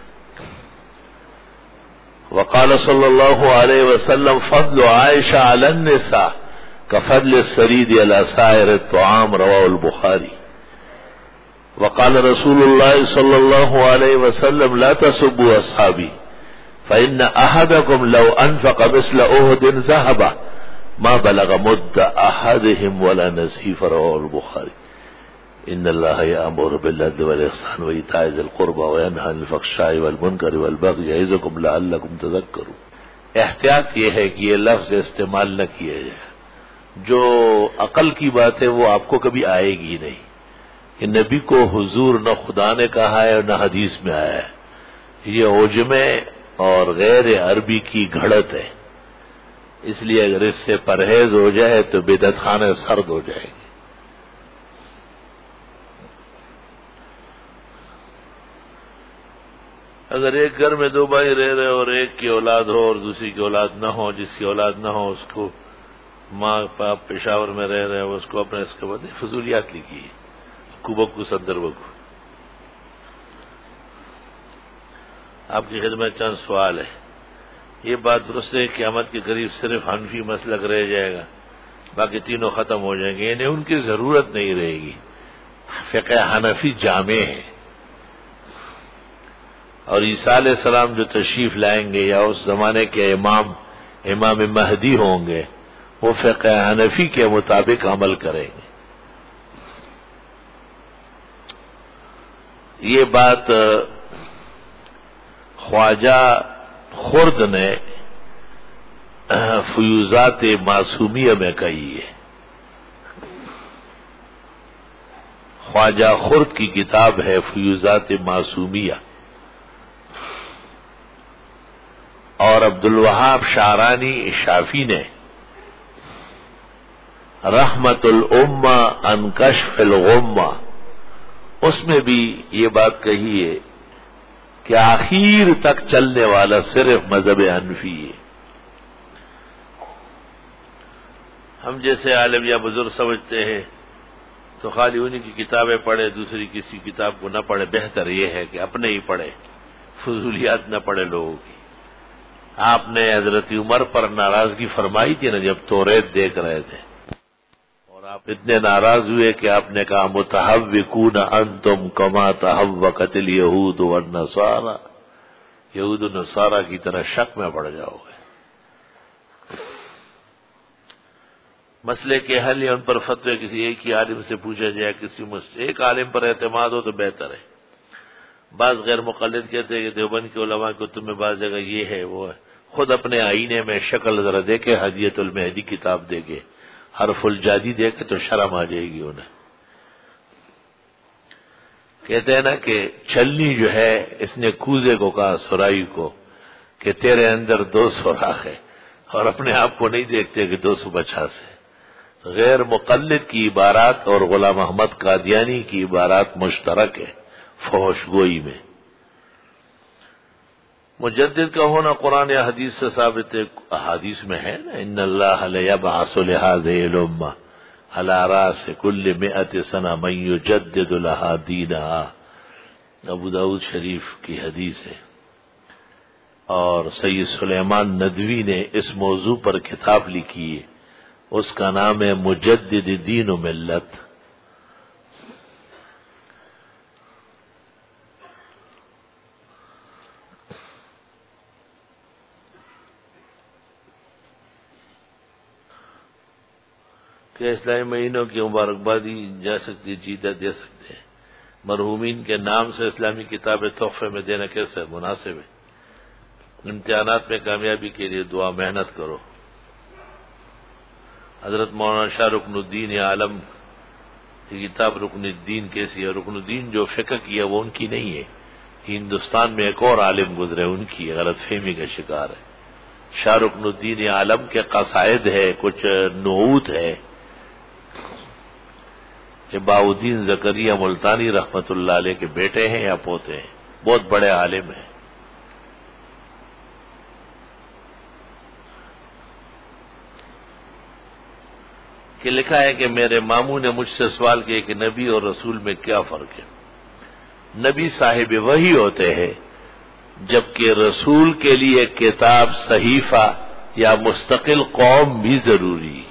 Speaker 1: وقال صلى الله عليه وسلم فضل عائشة على النساء كفضل السريد على سائر الطعام. رواه البخاري. وقال رسول الله صلى الله عليه وسلم لا تسبوا أصحابي فإن أحدكم لو أنفق مثل أحد ذهبا ما بلغ مد أحدهم ولا نصيف. رواه البخاري. إن الله يأمر بالعدل والإحسان وإيتاء ذي القربى وينهى عن الفحشاء والمنكر والبغي يعظكم لعلكم تذكرون. احتیاط یہ ہے کہ یہ لفظ استعمال نہ کیا جائے. جو عقل کی بات ہے وہ آپ کو کبھی آئے گی نہیں کہ نبی کو حضور نہ خدا نے کہا ہے اور نہ حدیث میں آیا ہے. یہ عجمے اور غیر عربی کی گھڑت ہے. اس لیے اگر اس سے پرہیز ہو جائے تو بدعت خانے سرد ہو جائے گی. اگر ایک گھر میں دو بھائی رہ رہے اور ایک کی اولاد ہو اور دوسری کی اولاد نہ ہو، جس کی اولاد نہ ہو اس کو ماں باپ پشاور میں رہ رہے ہیں، اس کو اپنے اس کے بعد فضولیات لکھی ہے. بکو صدر بکو. آپ کی خدمت چند سوال ہے. یہ بات درست ہے قیامت کے قریب صرف حنفی مسلک رہ جائے گا، باقی تینوں ختم ہو جائیں گے، یعنی ان کی ضرورت نہیں رہے گی. فقہ حنفی جامع ہے اور عیسیٰ علیہ السلام جو تشریف لائیں گے یا اس زمانے کے امام مہدی ہوں گے وہ فقہ حنفی کے مطابق عمل کریں گے. یہ بات خواجہ خرد نے فیوزات معصومیہ میں کہی ہے. خواجہ خرد کی کتاب ہے فیوزات معصومیہ. اور عبدالوہاب شعرانی شافی نے رحمت الامہ عن کشف الغمہ اس میں بھی یہ بات کہی ہے کہ آخر تک چلنے والا صرف مذہب حنفی ہے. ہم جیسے عالم یا بزرگ سمجھتے ہیں تو خالی انہی کی کتابیں پڑھے، دوسری کسی کتاب کو نہ پڑھے. بہتر یہ ہے کہ اپنے ہی پڑھے، فضولیات نہ پڑھے لوگوں کی. آپ نے حضرت عمر پر ناراضگی فرمائی تھی نا جب توریت دیکھ رہے تھے، اور آپ اتنے ناراض ہوئے کہ آپ نے کہا متحوکون انتم کما تحوکت الیہود والنصارى، یہود و نصارہ کی طرح شک میں پڑ جاؤ گے. مسئلے کے حل یا ان پر فتوے کسی ایک ہی عالم سے پوچھا جائے، ایک عالم پر اعتماد ہو تو بہتر ہے. بعض غیر مقلد کہتے ہیں کہ دیوبند کے علماء کو تمہیں بعض جگہ یہ ہے وہ ہے. خود اپنے آئینے میں شکل ذرا دیکھے، ہدیۃ المہدی کتاب دیکھے، حرف الجادی دیکھے تو شرم آ جائے گی انہیں. کہتے ہیں نا کہ چھلنی جو ہے اس نے کوزے کو کہا سرائی کو کہ تیرے اندر 2 سوراخ ہے، اور اپنے آپ کو نہیں دیکھتے کہ 250 ہے. غیر مقلد کی عبارات اور غلام احمد قادیانی کی عبارات مشترک ہے فحش گوئی میں. مجدد کا ہونا قرآن یا حدیث سے ثابت ہے. احادیث میں ہے نا ان اللہ لیبعث لهذه الامه على راس كل 100 سنه من يجدد لها دینها. ابو داؤد شریف کی حدیث ہے. اور سید سلیمان ندوی نے اس موضوع پر کتاب لکھی ہے، اس کا نام ہے مجدد دین و ملت. کہ اسلامی مہینوں کی مبارکبادی جا سکتی، جیدہ دے سکتے ہیں. مرحومین کے نام سے اسلامی کتابیں تحفے میں دینا کیسے مناسب ہے؟ امتحانات میں کامیابی کے لیے دعا، محنت کرو. حضرت مولانا شاہ رکن الدین عالم کی کتاب رکن الدین کیسی ہے؟ رکن الدین جو فقہ کی ہے وہ ان کی نہیں ہے، ہندوستان میں ایک اور عالم گزرے ان کی غلط فہمی کا شکار ہے. شاہ رکن الدین عالم کے قصائد ہے، کچھ نعوت ہے کہ باؤدین زکریا ملتانی رحمت اللہ علیہ کے بیٹے ہیں یا پوتے ہیں، بہت بڑے عالم ہیں. کہ لکھا ہے کہ میرے ماموں نے مجھ سے سوال کیا کہ نبی اور رسول میں کیا فرق ہے. نبی صاحب وحی ہوتے ہیں، جبکہ رسول کے لیے کتاب، صحیفہ یا مستقل قوم بھی ضروری ہے.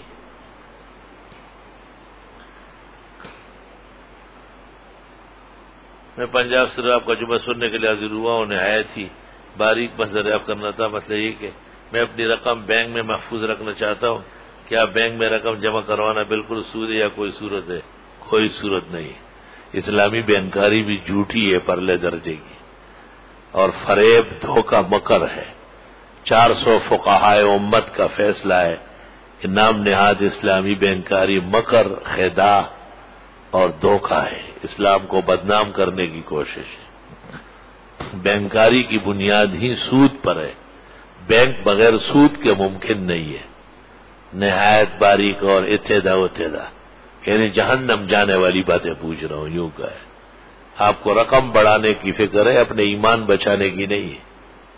Speaker 1: میں پنجاب سے آپ کا جمعہ سننے کے لیے حاضر ہوا ہوں. نہایت ہی باریک بس دریافت کرنا تھا. مسئلہ یہ کہ میں اپنی رقم بینک میں محفوظ رکھنا چاہتا ہوں. کیا بینک میں رقم جمع کروانا بالکل سود ہے یا کوئی صورت ہے؟ کوئی صورت نہیں. اسلامی بینکاری بھی جھوٹی ہے پرلے درجے کی، اور فریب، دھوکہ، مکر ہے. 400 فقہائے امت کا فیصلہ ہے کہ نام نہاد اسلامی بینکاری مکر، خداع اور دھوکہ ہے. اسلام کو بدنام کرنے کی کوشش ہے. بینکاری کی بنیاد ہی سود پر ہے. بینک بغیر سود کے ممکن نہیں ہے. نہایت باریک اور اتدا یعنی جہنم جانے والی باتیں پوچھ رہا ہوں. یوں کہ آپ کو رقم بڑھانے کی فکر ہے، اپنے ایمان بچانے کی نہیں ہے.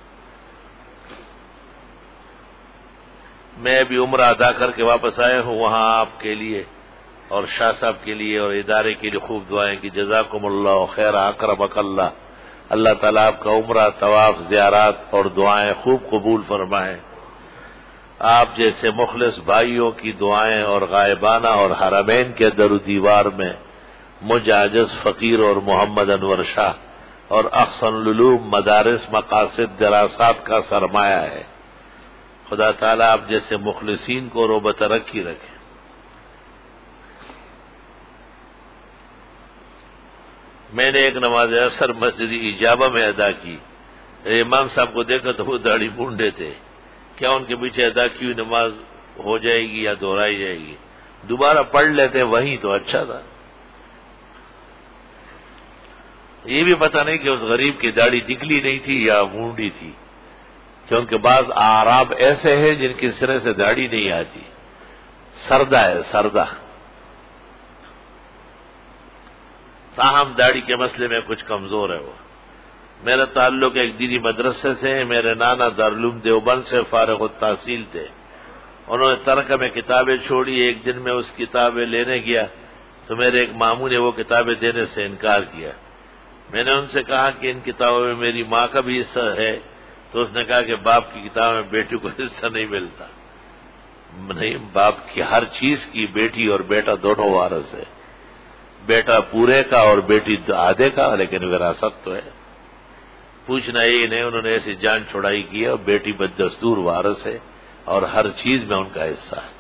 Speaker 1: میں ابھی عمرہ ادا کر کے واپس آیا ہوں. وہاں آپ کے لیے اور شاہ صاحب کے لیے اور ادارے کے لیے خوب دعائیں کہ جزاکم اللہ خیر، اکرمک اللہ. اللہ تعالیٰ آپ کا عمرہ، طواف، زیارات اور دعائیں خوب قبول فرمائیں. آپ جیسے مخلص بھائیوں کی دعائیں اور غائبانہ اور حرمین کے در و دیوار میں مجھ عاجز فقیر اور محمد انور شاہ اور احسن العلوم مدارس مقاصد دراسات کا سرمایہ ہے. خدا تعالیٰ آپ جیسے مخلصین کو رو بترقی رکھے. میں نے ایک نماز عصر مسجد اجابہ میں ادا کی. امام صاحب کو دیکھا تو وہ داڑھی مونڈے تھے. کیا ان کے پیچھے ادا کی ہوئی نماز ہو جائے گی یا دہرائی جائے گی؟ دوبارہ پڑھ لیتے وہیں تو اچھا تھا. یہ بھی پتہ نہیں کہ اس غریب کی داڑھی نکلی نہیں تھی یا مونڈی تھی، کیونکہ بعض اعراب ایسے ہیں جن کے سرے سے داڑھی نہیں آتی. سردہ ہے سردہ. تاہم داڑھی کے مسئلے میں کچھ کمزور ہے وہ. میرا تعلق ایک دینی مدرسے سے ہے. میرے نانا دارالعلوم دیوبند سے فارغ التحصیل تھے. انہوں نے ترک میں کتابیں چھوڑی. ایک دن میں اس کتابیں لینے گیا تو میرے ایک ماموں نے وہ کتابیں دینے سے انکار کیا. میں نے ان سے کہا کہ ان کتابوں میں میری ماں کا بھی حصہ ہے. تو اس نے کہا کہ باپ کی کتاب میں بیٹی کو حصہ نہیں ملتا. نہیں، باپ کی ہر چیز کی بیٹی اور بیٹا دونوں وارث ہے. بیٹا پورے کا اور بیٹی آدھے کا، لیکن وراثت تو ہے. پوچھنا یہ نہیں، انہوں نے ایسی جان چھڑائی کی ہے اور بیٹی بدستور وارث ہے اور ہر چیز میں ان کا حصہ ہے.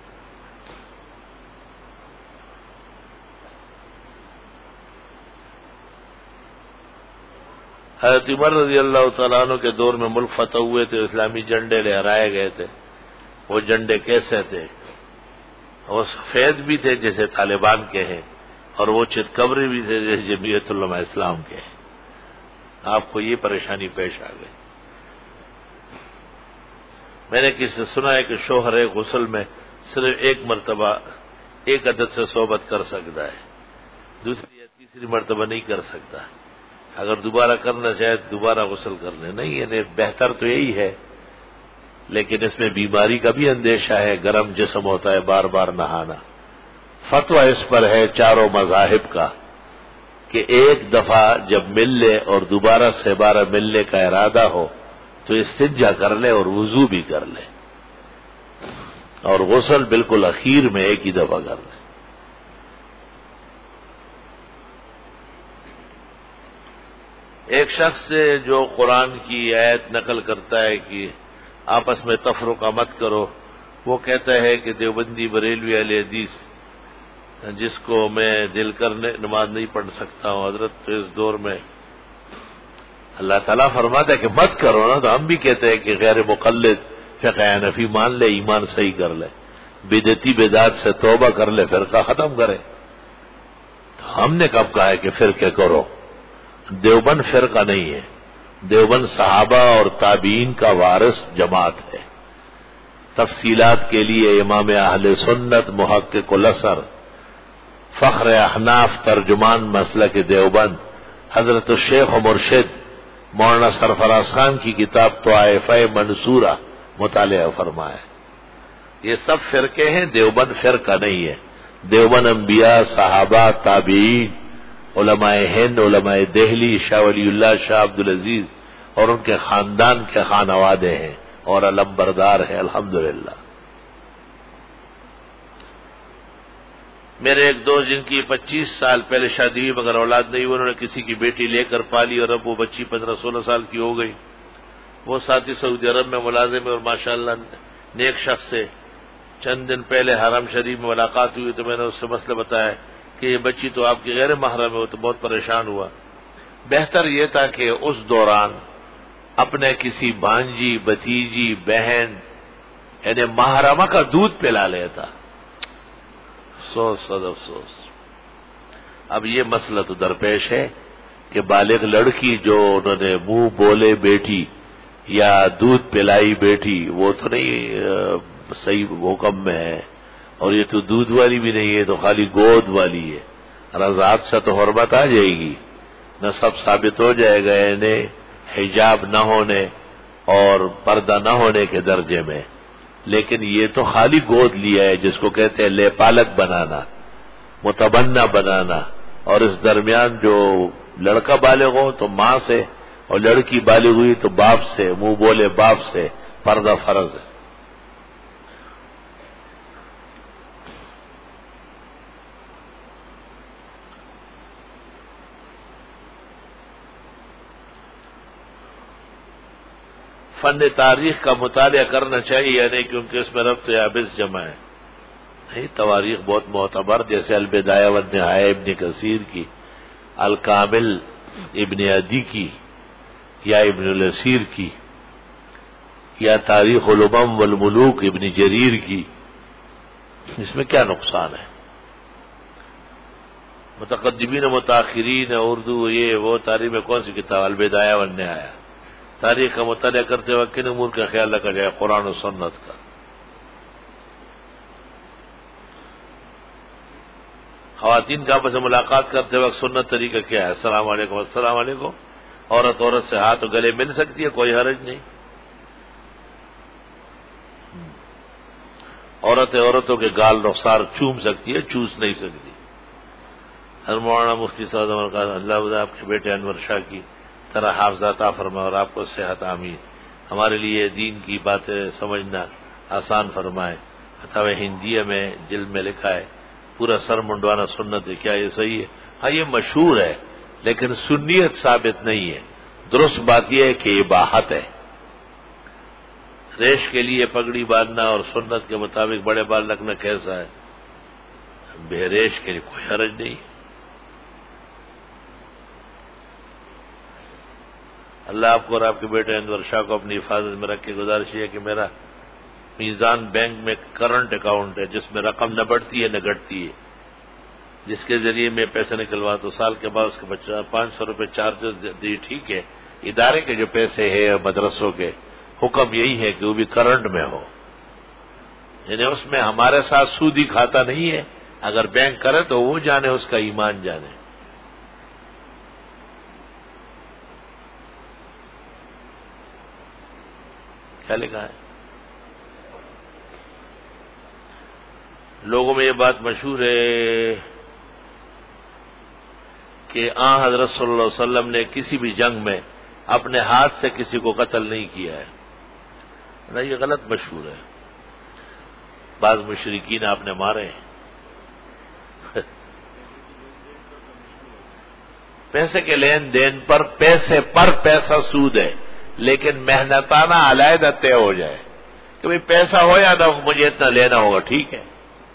Speaker 1: حضرت عمر رضی اللہ تعالیٰ عنہ کے دور میں ملک فتح ہوئے تھے، اسلامی جھنڈے لہرائے گئے تھے. وہ جھنڈے کیسے تھے؟ وہ سفید بھی تھے جیسے طالبان کے ہیں، اور وہ چتکبری بھی تھے جیسے جمعیت علماء اسلام کے ہیں. آپ کو یہ پریشانی پیش آ گئی. میں نے کسی سے سنا ہے کہ شوہر غسل میں صرف ایک مرتبہ ایک عدد سے صحبت کر سکتا ہے، دوسری یا تیسری مرتبہ نہیں کر سکتا. اگر دوبارہ کرنا چاہے دوبارہ غسل کر لیں. نہیں، یعنی بہتر تو یہی ہے، لیکن اس میں بیماری کا بھی اندیشہ ہے. گرم جسم ہوتا ہے بار بار نہانا. فتویٰ اس پر ہے چاروں مذاہب کا کہ ایک دفعہ جب مل لے اور دوبارہ سے بارہ ملنے کا ارادہ ہو تو استنجا کر لے اور وضو بھی کر لے، اور غسل بالکل اخیر میں ایک ہی دفعہ کر لے. ایک شخص سے جو قرآن کی آیت نقل کرتا ہے کہ آپس میں تفرقہ مت کرو، وہ کہتا ہے کہ دیوبندی بریلوی اہل حدیث جس کو میں دل کر نماز نہیں پڑھ سکتا ہوں. حضرت تو اس دور میں اللہ تعالیٰ فرماتا ہے کہ مت کرو نا، تو ہم بھی کہتے ہیں کہ غیر مقلد فقہ حنفی مان لے، ایمان صحیح کر لے، بدعتی بدعت سے توبہ کر لے، فرقہ ختم کرے. تو ہم نے کب کہا ہے کہ فرقے کرو؟ دیوبند فرقہ نہیں ہے. دیوبند صحابہ اور تابعین کا وارث جماعت ہے. تفصیلات کے لیے امام اہل سنت محقق الاثر فخر احناف ترجمان مسلک دیوبند حضرت الشیخ و مرشد مولانا سرفراز خان کی کتاب طائفہ منصورہ مطالعہ فرمائے. یہ سب فرقے ہیں، دیوبند فرقہ نہیں ہے. دیوبند انبیاء، صحابہ، تابعین، علماء ہند، علماء دہلی، شاہ ولی اللہ، شاہ عبدالعزیز اور ان کے خاندان کے خانوادے ہیں اور علم بردار ہیں الحمدللہ. میرے ایک دوست جن کی 25 سال پہلے شادی ہوئی مگر اولاد نہیں ہوئی، انہوں نے کسی کی بیٹی لے کر پالی اور اب وہ بچی 15-16 سال کی ہو گئی. وہ ساتھی سعودی عرب میں ملازم ہے اور ماشاءاللہ نیک شخص ہے. چند دن پہلے حرم شریف میں ملاقات ہوئی تو میں نے اس سے مسئلہ بتایا کہ یہ بچی تو آپ کی غیر محرم ہے. وہ تو بہت پریشان ہوا. بہتر یہ تھا کہ اس دوران اپنے کسی بھانجی، بھتیجی، بہن یعنی محرمہ کا دودھ پلا لیتا. افسوس صد افسوس. اب یہ مسئلہ تو درپیش ہے کہ بالغ لڑکی جو انہوں نے منہ بولے بیٹی یا دودھ پلائی بیٹی، وہ تو نہیں صحیح حکم میں ہے، اور یہ تو دودھ والی بھی نہیں ہے، تو خالی گود والی ہے. رضاعت سے تو حرمت آ جائے گی، نسب ثابت ہو جائے گا، یعنی حجاب نہ ہونے اور پردہ نہ ہونے کے درجے میں. لیکن یہ تو خالی گود لیا ہے، جس کو کہتے ہیں لے پالک بنانا، متبنہ بنانا. اور اس درمیان جو لڑکا بالغ ہو تو ماں سے، اور لڑکی بالغ ہوئی تو باپ سے، منہ بولے باپ سے پردہ فرض ہے. فن تاریخ کا مطالعہ کرنا چاہیے یا نہیں، کیونکہ اس میں ربط یابس جمع ہے. نہیں، تواریخ بہت معتبر، جیسے البدایہ والنہایہ ابن کثیر کی، الکامل ابن عدی کی، یا ابن الاسیر کی، یا تاریخ الامم والملوک ابن جریر کی. اس میں کیا نقصان ہے؟ متقدمین و متاخرین اردو یہ وہ تاریخ میں کون سی کتاب؟ البدایہ والنہایہ. تاریخ کا مطالعہ کرتے وقت کن امور کا خیال رکھا جائے؟ قرآن و سنت کا. خواتین کا آپس میں ملاقات کرتے وقت سنت طریقہ کیا ہے؟ السلام علیکم. السلام علیکم. عورت سے ہاتھ و گلے مل سکتی ہے، کوئی حرج نہیں. عورتوں کے گال رخسار چوم سکتی ہے، چوس نہیں سکتی. مولانا مفتی صاحب نے کہا اللہ آپ کے بیٹے انور شاہ کی طرح حافظ عطا فرمائے اور آپ کو صحت آمین. ہمارے لیے دین کی باتیں سمجھنا آسان فرمائے. فتاوی ہندیہ میں جلد میں لکھا ہے پورا سر منڈوانا سنت ہے. کیا یہ صحیح ہے؟ ہاں یہ مشہور ہے لیکن سنیت ثابت نہیں ہے. درست بات یہ ہے کہ اباحت ہے. ریش کے لیے پگڑی باندھنا اور سنت کے مطابق بڑے بال رکھنا کیسا ہے؟ بے ریش کے لیے کوئی حرج نہیں. اللہ آپ کو اور آپ کے بیٹے انور شاہ کو اپنی حفاظت میں رکھ کے گزارش ہے کہ میرا میزان بینک میں کرنٹ اکاؤنٹ ہے جس میں رقم نہ بڑھتی ہے نہ گھٹتی ہے، جس کے ذریعے میں پیسے نکلوا تو سال کے بعد اس کے بچہ 500 روپے چارجز دی. ٹھیک ہے، ادارے کے جو پیسے ہیں مدرسوں کے حکم یہی ہے کہ وہ بھی کرنٹ میں ہو، یعنی اس میں ہمارے ساتھ سودی کھاتا نہیں ہے. اگر بینک کرے تو وہ جانے، اس کا ایمان جانے. کیا لکھا ہے؟ لوگوں میں یہ بات مشہور ہے کہ حضرت صلی اللہ علیہ وسلم نے کسی بھی جنگ میں اپنے ہاتھ سے کسی کو قتل نہیں کیا ہے. نہیں، یہ غلط مشہور ہے. بعض مشرکین آپ نے مارے ہیں. پیسے کے لین دین پر پیسہ سود ہے، لیکن محنتانہ علیحدہ طے ہو جائے کہ بھئی پیسہ ہو یا نہ ہو مجھے اتنا لینا ہوگا. ٹھیک ہے،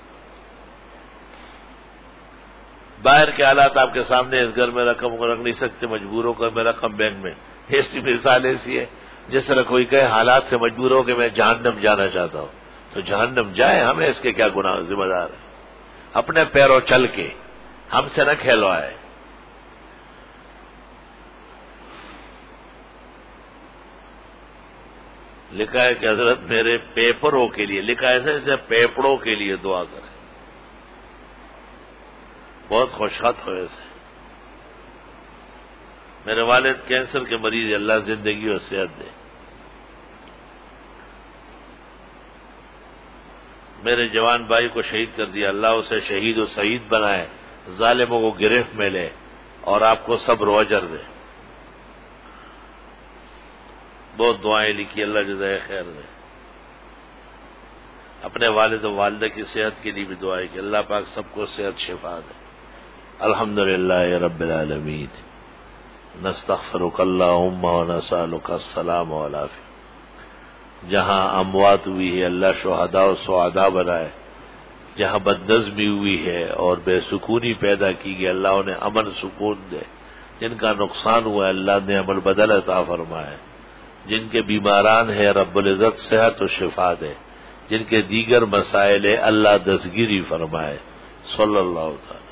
Speaker 1: باہر کے حالات آپ کے سامنے، اس گھر میں رقم کو رکھ نہیں سکتے، مجبور ہو کر میں رقم بینک میں. ایسی مثال ایسی ہے جس طرح کوئی کہے حالات سے مجبور ہو کہ میں جہنم جانا چاہتا ہوں تو جہنم جائے، ہمیں اس کے کیا گناہ؟ ذمہ دار ہے. اپنے پیروں چل کے ہم سے نہ کھیلوائے. لکھا ہے کہ حضرت میرے پیپروں کے لیے، لکھا ہے ایسے پیپڑوں کے لیے دعا کریں. بہت خوشخط ہوئے سے. میرے والد کینسر کے مریض، اللہ زندگی اور صحت دے. میرے جوان بھائی کو شہید کر دیا، اللہ اسے شہید و سعید بنائے، ظالموں کو گرفت میں لے اور آپ کو صبر و اجر دے. بہت دعائیں لکھی، اللہ جزائے خیر دے. اپنے والد و والدہ کی صحت کے لیے بھی دعائیں کہ اللہ پاک سب کو صحت شفا دے. الحمدللہ رب العالمین. نستغفرک اللہم و نسألک السلام والعافیہ. جہاں اموات ہوئی ہے اللہ شہداء و سعداء بنائے، جہاں بدنظمی ہوئی ہے اور بے سکونی پیدا کی گئی اللہ انہیں امن سکون دے. جن کا نقصان ہوا ہے اللہ نے عمل بدل عطا فرمائے. جن کے بیماران ہیں رب العزت صحت و شفا دے. جن کے دیگر مسائل ہے اللہ دستگیری فرمائے. صلی اللہ تعالی